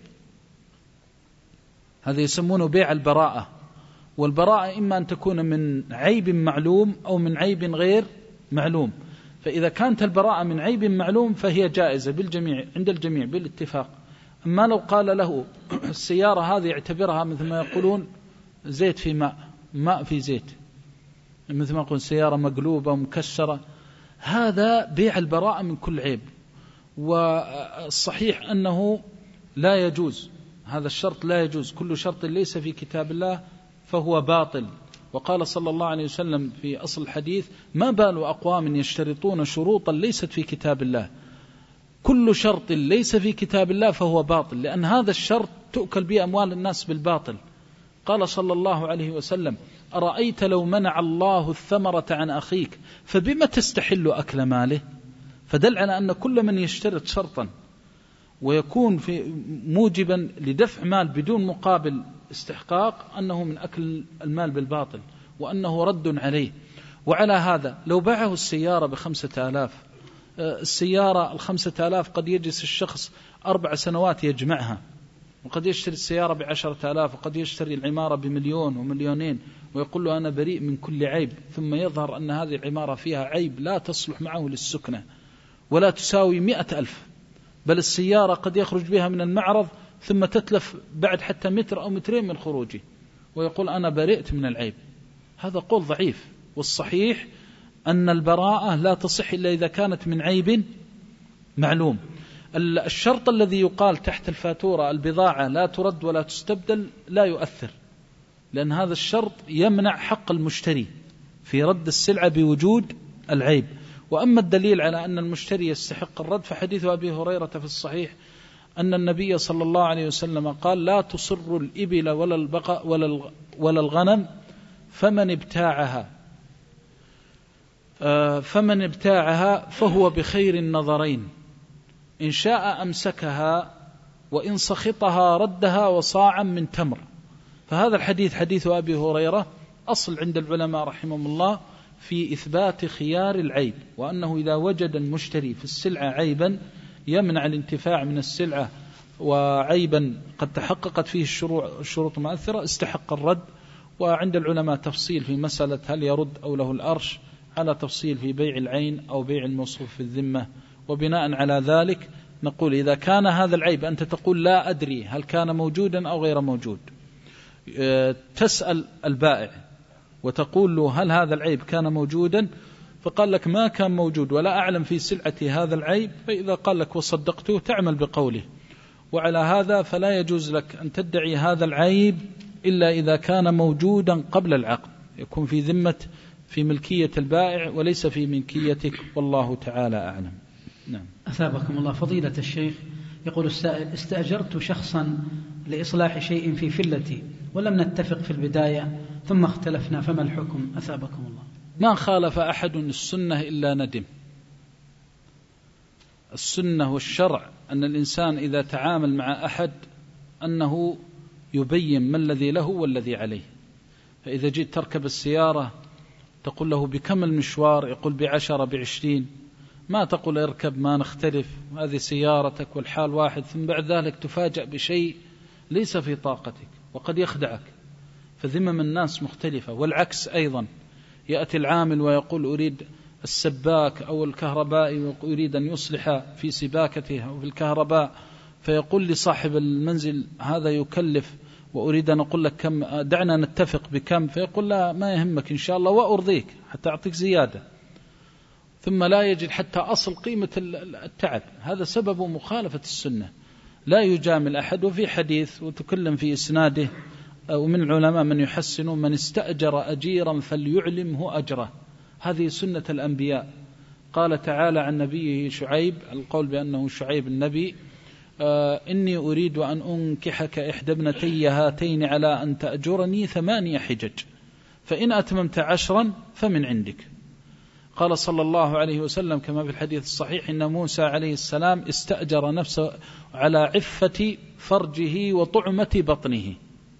هذا يسمونه بيع البراءة. والبراءة إما أن تكون من عيب معلوم أو من عيب غير معلوم، فإذا كانت البراءة من عيب معلوم فهي جائزة بالجميع عند الجميع بالاتفاق. أما لو قال له السيارة هذه يعتبرها مثل ما يقولون زيت في ماء، ماء في زيت، مثل ما يقولون سيارة مقلوبة مكسرة، هذا بيع البراءة من كل عيب. والصحيح أنه لا يجوز، هذا الشرط لا يجوز، كل شرط ليس في كتاب الله فهو باطل وقال صلى الله عليه وسلم في أصل الحديث: ما بال أقوام يشترطون شروطا ليست في كتاب الله، كل شرط ليس في كتاب الله فهو باطل، لأن هذا الشرط تؤكل به أموال الناس بالباطل. قال صلى الله عليه وسلم: أرأيت لو منع الله الثمرة عن أخيك فبما تستحل أكل ماله؟ فدل على أن كل من يشترط شرطا ويكون في موجبا لدفع مال بدون مقابل استحقاق أنه من أكل المال بالباطل وأنه رد عليه. وعلى هذا لو باعه السيارة ب5,000، السيارة 5,000 قد يجلس الشخص 4 سنوات يجمعها، وقد يشتري السيارة ب10,000، وقد يشتري العمارة ب1,000,000 و2,000,000 ويقول له: أنا بريء من كل عيب، ثم يظهر أن هذه العمارة فيها عيب لا تصلح معه للسكنة ولا تساوي 100,000، بل السيارة قد يخرج بها من المعرض ثم تتلف بعد حتى متر أو مترين من خروجه، ويقول: أنا برئت من العيب. هذا قول ضعيف، والصحيح أن البراءة لا تصح إلا إذا كانت من عيب معلوم. الشرط الذي يقال تحت الفاتورة: البضاعة لا ترد ولا تستبدل، لا يؤثر، لأن هذا الشرط يمنع حق المشتري في رد السلعة بوجود العيب. وأما الدليل على أن المشتري يستحق الرد فحديث أبي هريرة في الصحيح أن النبي صلى الله عليه وسلم قال: لا تصر الإبل ولا البقر ولا الغنم فمن ابتاعها فهو بخير النظرين، إن شاء أمسكها وإن سخطها ردها وصاعا من تمر. فهذا الحديث حديث أبي هريرة أصل عند العلماء رحمهم الله في إثبات خيار العيب، وأنه إذا وجد المشتري في السلعة عيبا يمنع الانتفاع من السلعة وعيبا قد تحققت فيه الشروط المؤثرة استحق الرد. وعند العلماء تفصيل في مسألة هل يرد أو له الأرش، على تفصيل في بيع العين أو بيع الموصوف في الذمة. وبناء على ذلك نقول: إذا كان هذا العيب أنت تقول لا أدري هل كان موجودا أو غير موجود، تسأل البائع وتقول له: هل هذا العيب كان موجودا؟ فقال لك: ما كان موجود ولا أعلم في سلعتي هذا العيب، فإذا قال لك وصدقته تعمل بقوله. وعلى هذا فلا يجوز لك أن تدعي هذا العيب إلا إذا كان موجودا قبل العقد، يكون في ذمة في ملكية البائع وليس في ملكيتك، والله تعالى أعلم. نعم. أثابكم الله. فضيلة الشيخ، يقول السائل: استأجرت شخصا لإصلاح شيء في فلتي ولم نتفق في البداية ثم اختلفنا، فما الحكم؟ أثابكم الله. ما خالف أحد السنة إلا ندم. السنة والشرع أن الإنسان إذا تعامل مع أحد أنه يبين ما الذي له والذي عليه. فإذا جيت تركب السيارة تقول له: بكم المشوار؟ يقول: ب10 ب20. ما تقول: اركب ما نختلف، هذه سيارتك والحال واحد، ثم بعد ذلك تفاجأ بشيء ليس في طاقتك وقد يخدعك. فذمم الناس مختلفة. والعكس أيضا، يأتي العامل ويقول: أريد السباك أو الكهربائي ويريد أن يصلح في سباكته أو في الكهرباء، فيقول لصاحب المنزل: هذا يكلف وأريد أن أقول لك كم، دعنا نتفق بكم. فيقول: لا، ما يهمك إن شاء الله وأرضيك حتى أعطيك زيادة، ثم لا يجد حتى أصل قيمة التعب. هذا سبب مخالفة السنة. لا يجامل أحد. وفي حديث وتكلم في إسناده ومن العلماء من يحسن: من استأجر أجيرا فليعلمه أجره. هذه سنة الأنبياء. قال تعالى عن نبيه شعيب، القول بأنه شعيب النبي: إني أريد أن أنكحك إحدى ابنتي هاتين على أن تأجرني 8 حجج فإن أتممت 10 فمن عندك. قال صلى الله عليه وسلم كما في الحديث الصحيح: إن موسى عليه السلام استأجر نفسه على عفة فرجه وطعمة بطنه.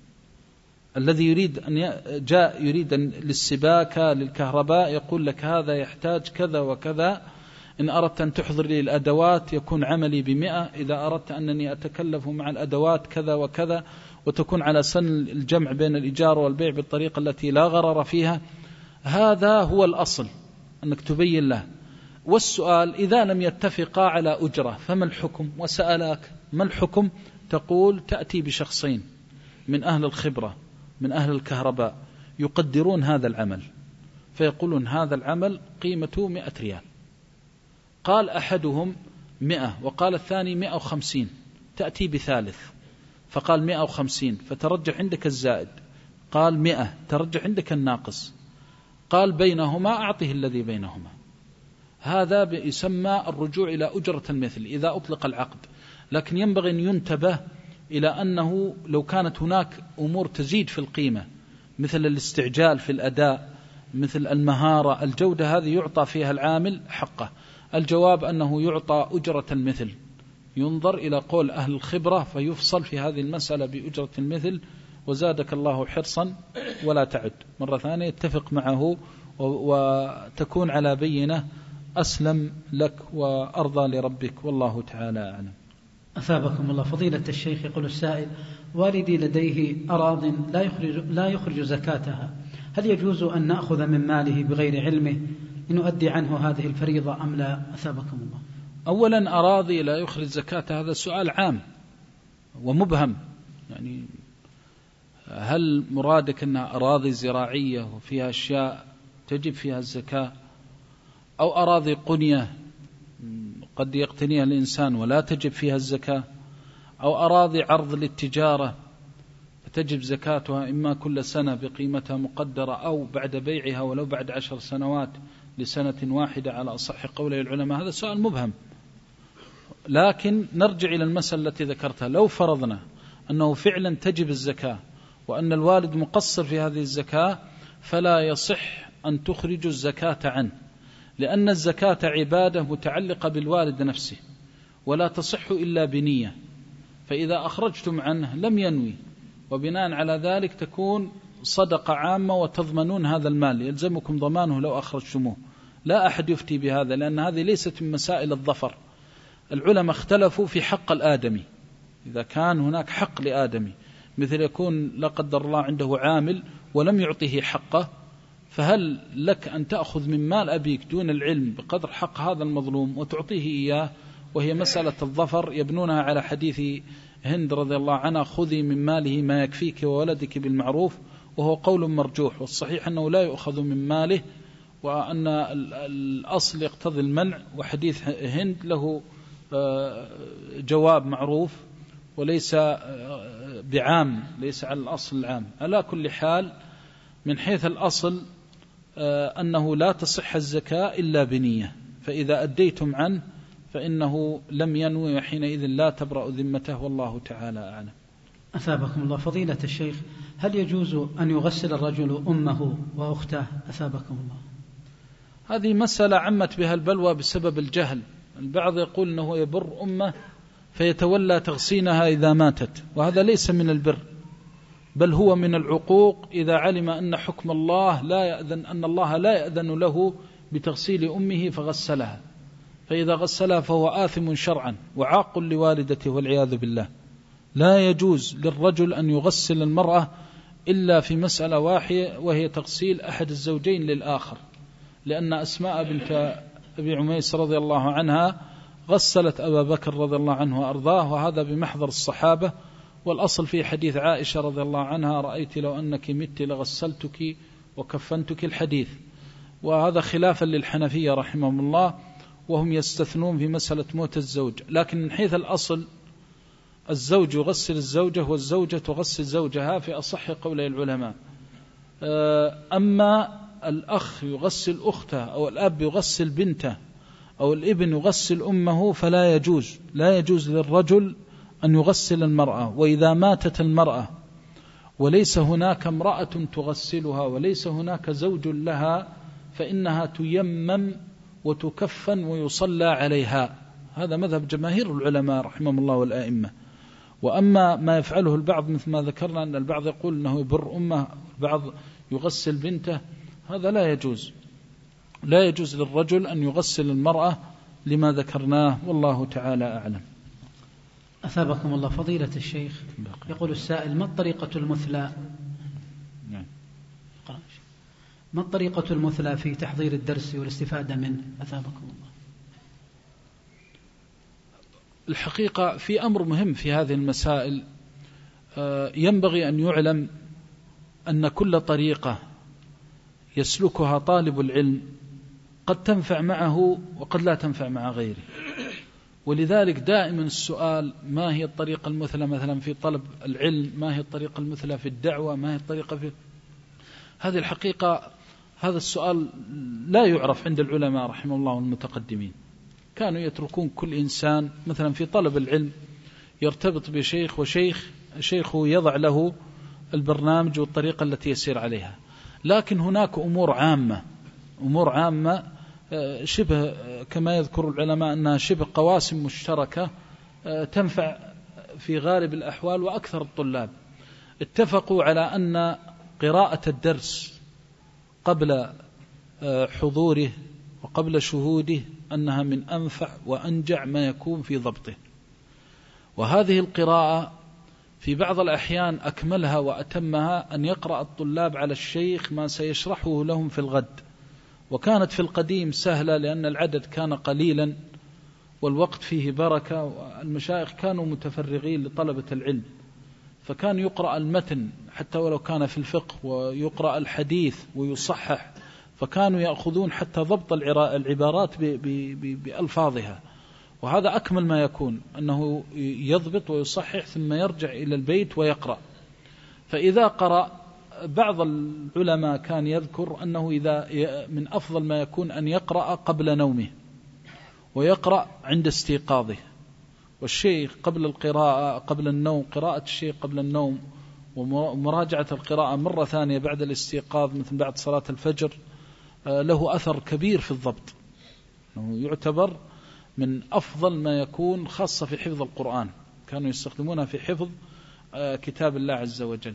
الذي يريد أن جاء يريد للسباكة للكهرباء يقول لك: هذا يحتاج كذا وكذا، إن أردت أن تحضر لي الأدوات يكون عملي ب100، إذا أردت أنني أتكلف مع الأدوات كذا وكذا، وتكون على سن الجمع بين الإيجار والبيع بالطريقة التي لا غرر فيها. هذا هو الأصل، أنك تبين له. والسؤال: إذا لم يتفقا على أجرة فما الحكم؟ وسألاك ما الحكم؟ تقول: تأتي بشخصين من أهل الخبرة من أهل الكهرباء يقدرون هذا العمل، فيقولون: هذا العمل قيمته 100 ريال. قال أحدهم 100 وقال الثاني 150. تأتي بثالث فقال 150، فترجح عندك الزائد. قال 100 ترجح عندك الناقص، قال بينهما أعطه الذي بينهما. هذا يسمى الرجوع إلى أجرة المثل إذا أطلق العقد. لكن ينبغي أن ينتبه إلى أنه لو كانت هناك أمور تزيد في القيمة مثل الاستعجال في الأداء، مثل المهارة، الجودة، هذه يعطى فيها العامل حقه. الجواب أنه يعطى أجرة المثل، ينظر إلى قول أهل الخبرة فيفصل في هذه المسألة بأجرة المثل. وزادك الله حرصا ولا تعد، مرة ثانية اتفق معه وتكون على بينة، أسلم لك وأرضى لربك، والله تعالى أعلم. أثابكم الله. فضيلة الشيخ، يقول السائل: والدي لديه أراض لا يخرج زكاتها، هل يجوز أن نأخذ من ماله بغير علمه لنؤدي عنه هذه الفريضة أم لا؟ أثابكم الله. أولا أراضي لا يخرج زكاتها هذا سؤال عام ومبهم، يعني هل مرادك أنها أراضي زراعية وفيها أشياء تجب فيها الزكاة، أو أراضي قنية قد يقتنيها الإنسان ولا تجب فيها الزكاة، أو أراضي عرض للتجارة فتجب زكاتها إما كل سنة بقيمتها مقدرة أو بعد بيعها ولو بعد 10 سنوات لسنة واحدة على أصح قولي العلماء. هذا سؤال مبهم. لكن نرجع إلى المسألة التي ذكرتها، لو فرضنا أنه فعلا تجب الزكاة وأن الوالد مقصر في هذه الزكاة فلا يصح أن تخرج الزكاة عنه، لأن الزكاة عبادة متعلقة بالوالد نفسه ولا تصح إلا بنية، فإذا أخرجتم عنه لم ينوي، وبناء على ذلك تكون صدقة عامة وتضمنون هذا المال، يلزمكم ضمانه لو أخرجتموه. لا أحد يفتي بهذا، لأن هذه ليست من مسائل الظفر. العلماء اختلفوا في حق الآدمي، إذا كان هناك حق لآدمي مثل يكون لا قدر الله عنده عامل ولم يعطيه حقه، فهل لك أن تأخذ من مال أبيك دون العلم بقدر حق هذا المظلوم وتعطيه إياه؟ وهي مسألة الظفر يبنونها على حديث هند رضي الله عنها: خذي من ماله ما يكفيك وولدك بالمعروف، وهو قول مرجوح، والصحيح أنه لا يؤخذ من ماله، وأن الأصل يقتضي المنع، وحديث هند له جواب معروف وليس بعام، ليس على الأصل العام. على كل حال من حيث الأصل أنه لا تصح الزكاة إلا بنية، فإذا أديتم عنه فإنه لم ينوي وحينئذ لا تبرأ ذمته، والله تعالى أعلم. أثابكم الله. فضيلة الشيخ، هل يجوز أن يغسل الرجل أمه وأخته؟ أثابكم الله. هذه مسألة عمت بها البلوى بسبب الجهل. البعض يقول أنه يبر أمه فيتولى تغسينها إذا ماتت، وهذا ليس من البر، بل هو من العقوق إذا علم أن حكم الله لا يأذن، أن الله لا يأذن له بتغسيل أمه فغسلها، فإذا غسلها فهو آثم شرعا وعاق لوالدته والعياذ بالله. لا يجوز للرجل أن يغسل المرأة إلا في مسألة واحدة، وهي تغسيل أحد الزوجين للآخر، لأن أسماء بنت أبي عميس رضي الله عنها غسلت أبا بكر رضي الله عنه وأرضاه، وهذا بمحضر الصحابة. والأصل في حديث عائشة رضي الله عنها: رأيت لو أنك مت لغسلتك وكفنتك، الحديث. وهذا خلافا للحنفية رحمهم الله، وهم يستثنون في مسألة موت الزوج. لكن من حيث الأصل الزوج يغسل الزوجة والزوجة تغسل زوجها في أصح قولي العلماء. أما الأخ يغسل أخته أو الأب يغسل بنته أو الابن يغسل أمه فلا يجوز. لا يجوز للرجل أن يغسل المرأة. وإذا ماتت المرأة وليس هناك امرأة تغسلها وليس هناك زوج لها فإنها تيمم وتكفن ويصلى عليها. هذا مذهب جماهير العلماء رحمهم الله والآئمة. وأما ما يفعله البعض مثل ما ذكرنا أن البعض يقول أنه يبر أمه، البعض يغسل بنته، هذا لا يجوز. لا يجوز للرجل أن يغسل المرأة لما ذكرناه، والله تعالى أعلم. أثابكم الله. فضيلة الشيخ، يقول السائل: ما الطريقة المثلى؟ ما الطريقة المثلى في تحضير الدرس والاستفادة منه؟ أثابكم الله. الحقيقة في أمر مهم في هذه المسائل، ينبغي أن يعلم أن كل طريقة يسلكها طالب العلم قد تنفع معه وقد لا تنفع مع غيره. ولذلك دائما السؤال: ما هي الطريقة المثلى مثلا في طلب العلم؟ ما هي الطريقة المثلى في الدعوة؟ ما هي الطريقة في هذه الحقيقة؟ هذا السؤال لا يعرف عند العلماء رحمه الله والمتقدمين. كانوا يتركون كل إنسان مثلا في طلب العلم يرتبط بشيخ، شيخه يضع له البرنامج والطريقة التي يسير عليها. لكن هناك أمور عامة شبه كما يذكر العلماء أنها شبه قواسم مشتركة تنفع في غالب الأحوال وأكثر الطلاب. اتفقوا على أن قراءة الدرس قبل حضوره وقبل شهوده أنها من أنفع وأنجع ما يكون في ضبطه. وهذه القراءة في بعض الأحيان أكملها وأتمها أن يقرأ الطلاب على الشيخ ما سيشرحه لهم في الغد. وكانت في القديم سهلة لأن العدد كان قليلا والوقت فيه بركة، والمشايخ كانوا متفرغين لطلبة العلم، فكان يقرأ المتن حتى ولو كان في الفقه، ويقرأ الحديث ويصحح، فكانوا يأخذون حتى ضبط العبارات بألفاظها. وهذا أكمل ما يكون، أنه يضبط ويصحح ثم يرجع إلى البيت ويقرأ. فإذا قرأ، بعض العلماء كان يذكر أنه إذا من أفضل ما يكون أن يقرأ قبل نومه ويقرأ عند استيقاظه. والشيخ قبل القراءة قبل النوم، قراءة الشيخ قبل النوم ومراجعة القراءة مرة ثانية بعد الاستيقاظ مثل بعد صلاة الفجر له أثر كبير في الضبط، يعتبر من أفضل ما يكون، خاصة في حفظ القرآن، كانوا يستخدمونها في حفظ كتاب الله عز وجل.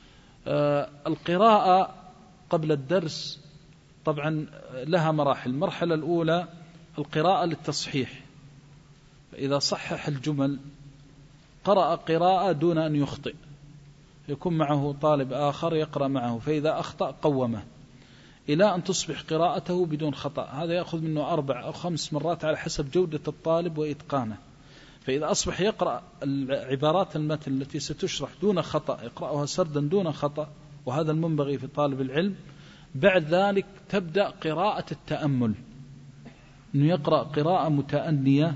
القراءة قبل الدرس طبعا لها مراحل. المرحلة الأولى القراءة للتصحيح، فإذا صحح الجمل قرأ قراءة دون أن يخطئ، يكون معه طالب آخر يقرأ معه، فإذا أخطأ قومه إلى أن تصبح قراءته بدون خطأ. هذا يأخذ منه 4 أو 5 مرات على حسب جودة الطالب وإتقانه. فإذا أصبح يقرأ عبارات المتن التي ستشرح دون خطأ، يقرأها سردا دون خطأ، وهذا المنبغي في طالب العلم. بعد ذلك تبدأ قراءة التأمل، أنه يقرأ قراءة متأنية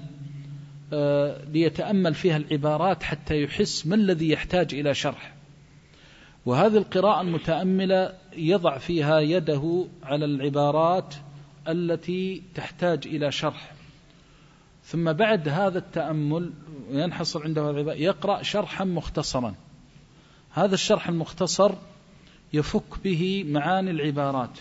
ليتأمل فيها العبارات حتى يحس ما الذي يحتاج إلى شرح. وهذه القراءة المتأملة يضع فيها يده على العبارات التي تحتاج إلى شرح. ثم بعد هذا التأمل ينحصر عنده يقرأ شرحا مختصرا. هذا الشرح المختصر يفك به معاني العبارات،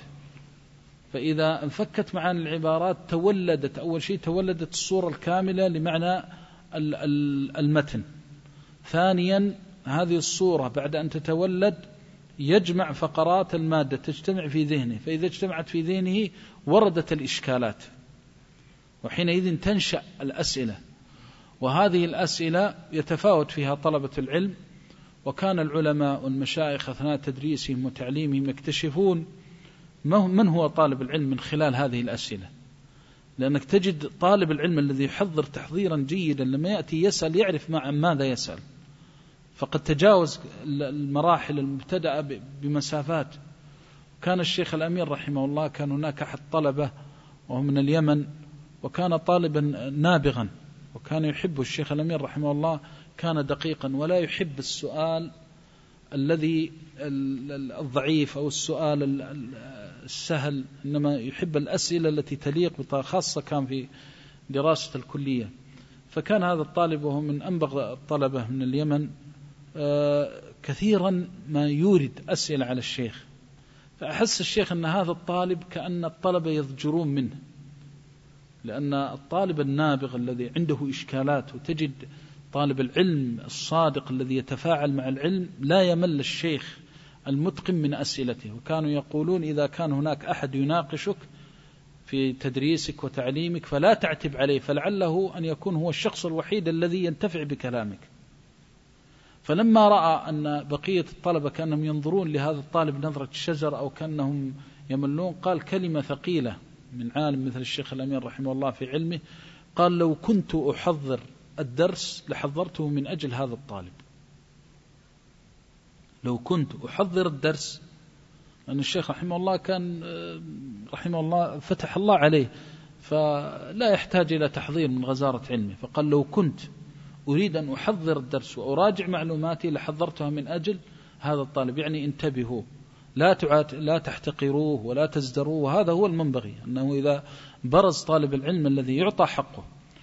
فإذا انفكت معاني العبارات أول شيء تولدت الصورة الكاملة لمعنى المتن. ثانيا هذه الصورة بعد أن تتولد يجمع فقرات المادة تجتمع في ذهنه، فإذا اجتمعت في ذهنه وردت الإشكالات، وحينئذ تنشأ الأسئلة. وهذه الأسئلة يتفاوت فيها طلبة العلم، وكان العلماء والمشايخ أثناء تدريسهم وتعليمهم يكتشفون من هو طالب العلم من خلال هذه الأسئلة. لأنك تجد طالب العلم الذي يحضر تحضيرا جيدا لما يأتي يسأل يعرف ماذا يسأل، فقد تجاوز المراحل المبتدأة بمسافات. كان الشيخ الأمير رحمه الله كان هناك أحد طلبة وهو من اليمن، وكان طالبا نابغا، وكان يحب الشيخ الأمير رحمه الله، كان دقيقا ولا يحب السؤال الذي الضعيف أو السؤال السهل، إنما يحب الأسئلة التي تليق، خاصة كان في دراسة الكلية. فكان هذا الطالب وهو من أنبغ الطلبة من اليمن كثيرا ما يورد أسئلة على الشيخ، فأحس الشيخ أن هذا الطالب كأن الطلبة يضجرون منه، لأن الطالب النابغ الذي عنده إشكالات، وتجد طالب العلم الصادق الذي يتفاعل مع العلم لا يمل الشيخ المتقن من أسئلته. وكانوا يقولون إذا كان هناك أحد يناقشك في تدريسك وتعليمك فلا تعتب عليه، فلعله أن يكون هو الشخص الوحيد الذي ينتفع بكلامك. فلما رأى أن بقية الطلبة كأنهم ينظرون لهذا الطالب نظرة الشجر أو كأنهم يملون، قال كلمة ثقيلة من عالم مثل الشيخ الأمير رحمه الله في علمه، قال لو كنت أحضر الدرس لحضرته من أجل هذا الطالب. لو كنت أحضر الدرس، لأن الشيخ رحمه الله كان رحمه الله فتح الله عليه، فلا يحتاج إلى تحضير من غزارة علمه. فقال لو كنت أريد أن أحضر الدرس وأراجع معلوماتي لحضرتها من أجل هذا الطالب. يعني انتبهوا، لا تحتقروه ولا تزدروه، هذا هو المنبغي، أنه إذا برز طالب العلم الذي يعطى حقه.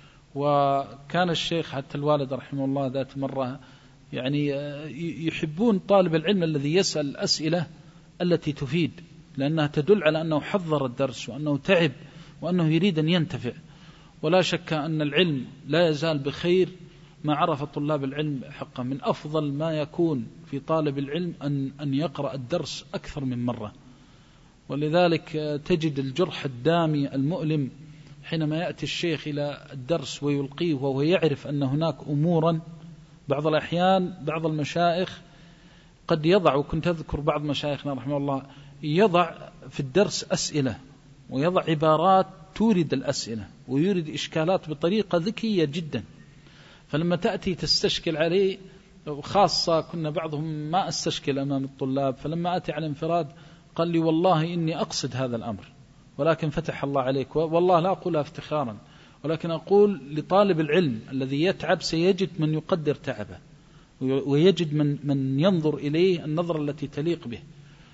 وكان الشيخ حتى الوالد رحمه الله ذات مرة يعني يحبون طالب العلم الذي يسأل الأسئلة التي تفيد، لأنها تدل على أنه حضر الدرس وأنه تعب وأنه يريد أن ينتفع. ولا شك أن العلم لا يزال بخير ما عرف طلاب العلم حقا. من أفضل ما يكون في طالب العلم أن يقرأ الدرس أكثر من مرة. ولذلك تجد الجرح الدامي المؤلم حينما يأتي الشيخ إلى الدرس ويلقيه وهو يعرف أن هناك أمورا. بعض الأحيان بعض المشايخ قد يضع، وكنت أذكر بعض مشايخنا رحمه الله يضع في الدرس أسئلة ويضع عبارات تورد الأسئلة ويورد إشكالات بطريقة ذكية جدا. فلما تأتي تستشكل عليه، خاصة كنا بعضهم ما استشكل أمام الطلاب، فلما أتي على انفراد قال لي والله إني أقصد هذا الأمر، ولكن فتح الله عليك. والله لا أقولها افتخارا، ولكن أقول لطالب العلم الذي يتعب سيجد من يقدر تعبه ويجد من ينظر إليه النظرة التي تليق به.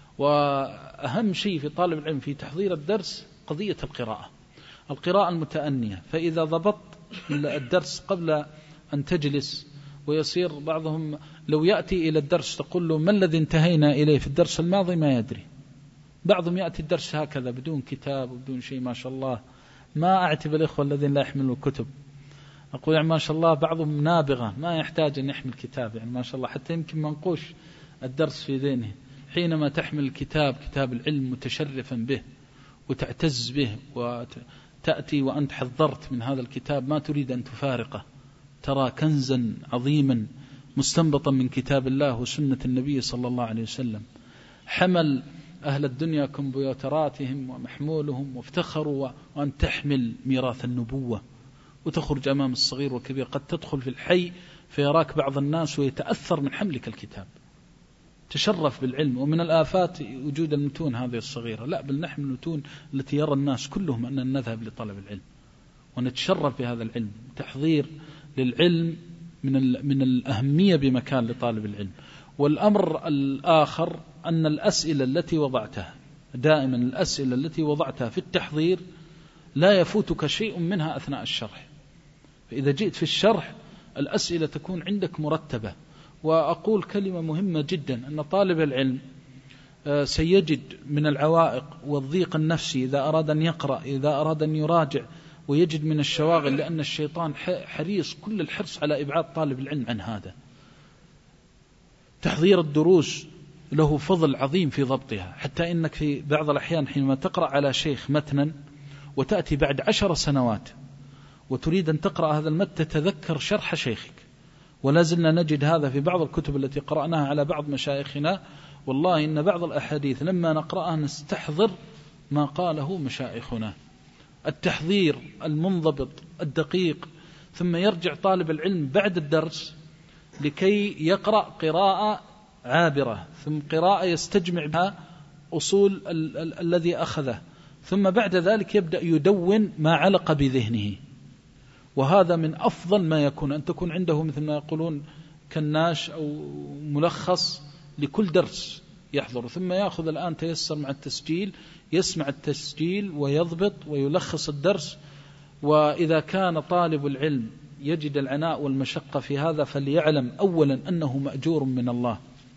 وأهم شيء في طالب العلم في تحضير الدرس قضية القراءة المتأنية. فإذا ضبط الدرس قبل أن تجلس، ويصير بعضهم لو يأتي إلى الدرس تقول له ما الذي انتهينا إليه في الدرس الماضي ما يدري. بعضهم يأتي الدرس هكذا بدون كتاب وبدون شيء، ما شاء الله. ما أعتب الإخوة الذين لا يحملوا الكتب، أقول يعني ما شاء الله بعضهم نابغة ما يحتاج أن يحمل كتاب، يعني ما شاء الله حتى يمكن منقوش الدرس في ذهنه. حينما تحمل الكتاب، كتاب العلم، متشرفا به وتعتز به، وتأتي وأنت حضرت من هذا الكتاب ما تريد أن تفارقه، ترى كنزا عظيما مستنبطا من كتاب الله وسنة النبي صلى الله عليه وسلم. حمل أهل الدنيا كمبيوتراتهم ومحمولهم وافتخروا، وأن تحمل ميراث النبوة وتخرج أمام الصغير والكبير. قد تدخل في الحي فيراك بعض الناس ويتأثر من حملك الكتاب. تشرف بالعلم. ومن الآفات وجود المتون هذه الصغيرة، لا بل نحمل المتون التي يرى الناس كلهم أننا نذهب لطلب العلم ونتشرف بهذا العلم. تحضير للعلم من الأهمية بمكان لطالب العلم. والأمر الآخر أن الأسئلة التي وضعتها دائما، الأسئلة التي وضعتها في التحضير لا يفوتك شيء منها أثناء الشرح. فإذا جئت في الشرح الأسئلة تكون عندك مرتبة. وأقول كلمة مهمة جدا، أن طالب العلم سيجد من العوائق والضيق النفسي إذا أراد أن يقرأ، إذا أراد أن يراجع، ويجد من الشواغل، لأن الشيطان حريص كل الحرص على إبعاد طالب العلم عن هذا. تحضير الدروس له فضل عظيم في ضبطها، حتى إنك في بعض الأحيان حينما تقرأ على شيخ متنا وتأتي بعد 10 سنوات وتريد أن تقرأ هذا المتن تتذكر شرح شيخك. ولا زلنا نجد هذا في بعض الكتب التي قرأناها على بعض مشايخنا. والله إن بعض الأحاديث لما نقرأها نستحضر ما قاله مشايخنا. التحضير المنضبط الدقيق. ثم يرجع طالب العلم بعد الدرس لكي يقرأ قراءة عابرة، ثم قراءة يستجمع بها أصول الذي أخذه، ثم بعد ذلك يبدأ يدون ما علق بذهنه. وهذا من أفضل ما يكون، أن تكون عنده مثل ما يقولون كناش أو ملخص لكل درس يحضر، ثم يأخذ الآن تيسر مع التسجيل، يسمع التسجيل ويضبط ويلخص الدرس. وإذا كان طالب العلم يجد العناء والمشقة في هذا فليعلم أولا أنه مأجور من الله،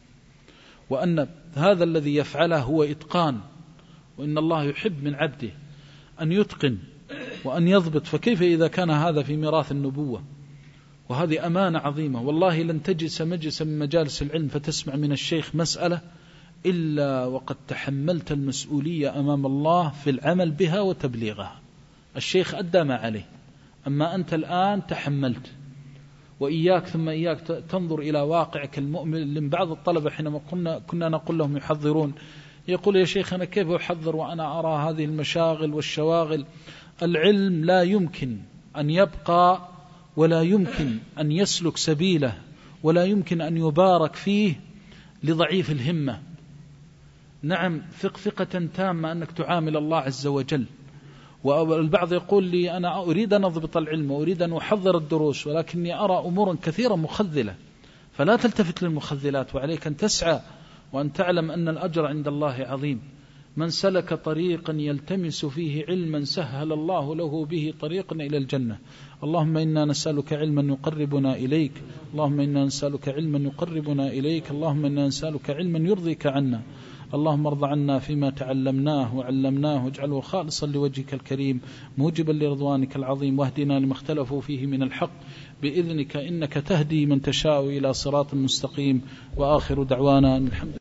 وأن هذا الذي يفعله هو إتقان، وإن الله يحب من عبده أن يتقن وأن يضبط. فكيف إذا كان هذا في ميراث النبوة؟ وهذه أمانة عظيمة. والله لن تجلس مجلسا من مجالس العلم فتسمع من الشيخ مسألة إلا وقد تحملت المسؤولية أمام الله في العمل بها وتبليغها. الشيخ أدى ما عليه، أما أنت الآن تحملت. وإياك ثم إياك تنظر إلى واقعك المؤمن. لأن بعض الطلبة حينما كنا نقول لهم يحضرون، يقول يا شيخ أنا كيف أحضر وأنا أرى هذه المشاغل والشواغل؟ العلم لا يمكن أن يبقى ولا يمكن أن يسلك سبيله ولا يمكن أن يبارك فيه لضعيف الهمة. نعم، ثقة تامة أنك تعامل الله عز وجل، والبعض يقول لي أنا أريد أن أضبط العلم وأريد أن أحضر الدروس، ولكني أرى أمورا كثيرا مخذلة، فلا تلتفت للمخذلات، وعليك أن تسعى وأن تعلم أن الأجر عند الله عظيم. من سلك طريقا يلتمس فيه علما سهل الله له به طريقا إلى الجنة. اللهم إنا نسألك علما يقربنا إليك، اللهم إنا نسألك علما يقربنا إليك، اللهم إنا نسألك علما يرضيك عنا. اللهم ارض عنا فيما تعلمناه وعلمناه، واجعله خالصا لوجهك الكريم موجبا لرضوانك العظيم، واهدنا لما اختلفوا فيه من الحق بإذنك، إنك تهدي من تشاء إلى صراط مستقيم. وآخر دعوانا الحمد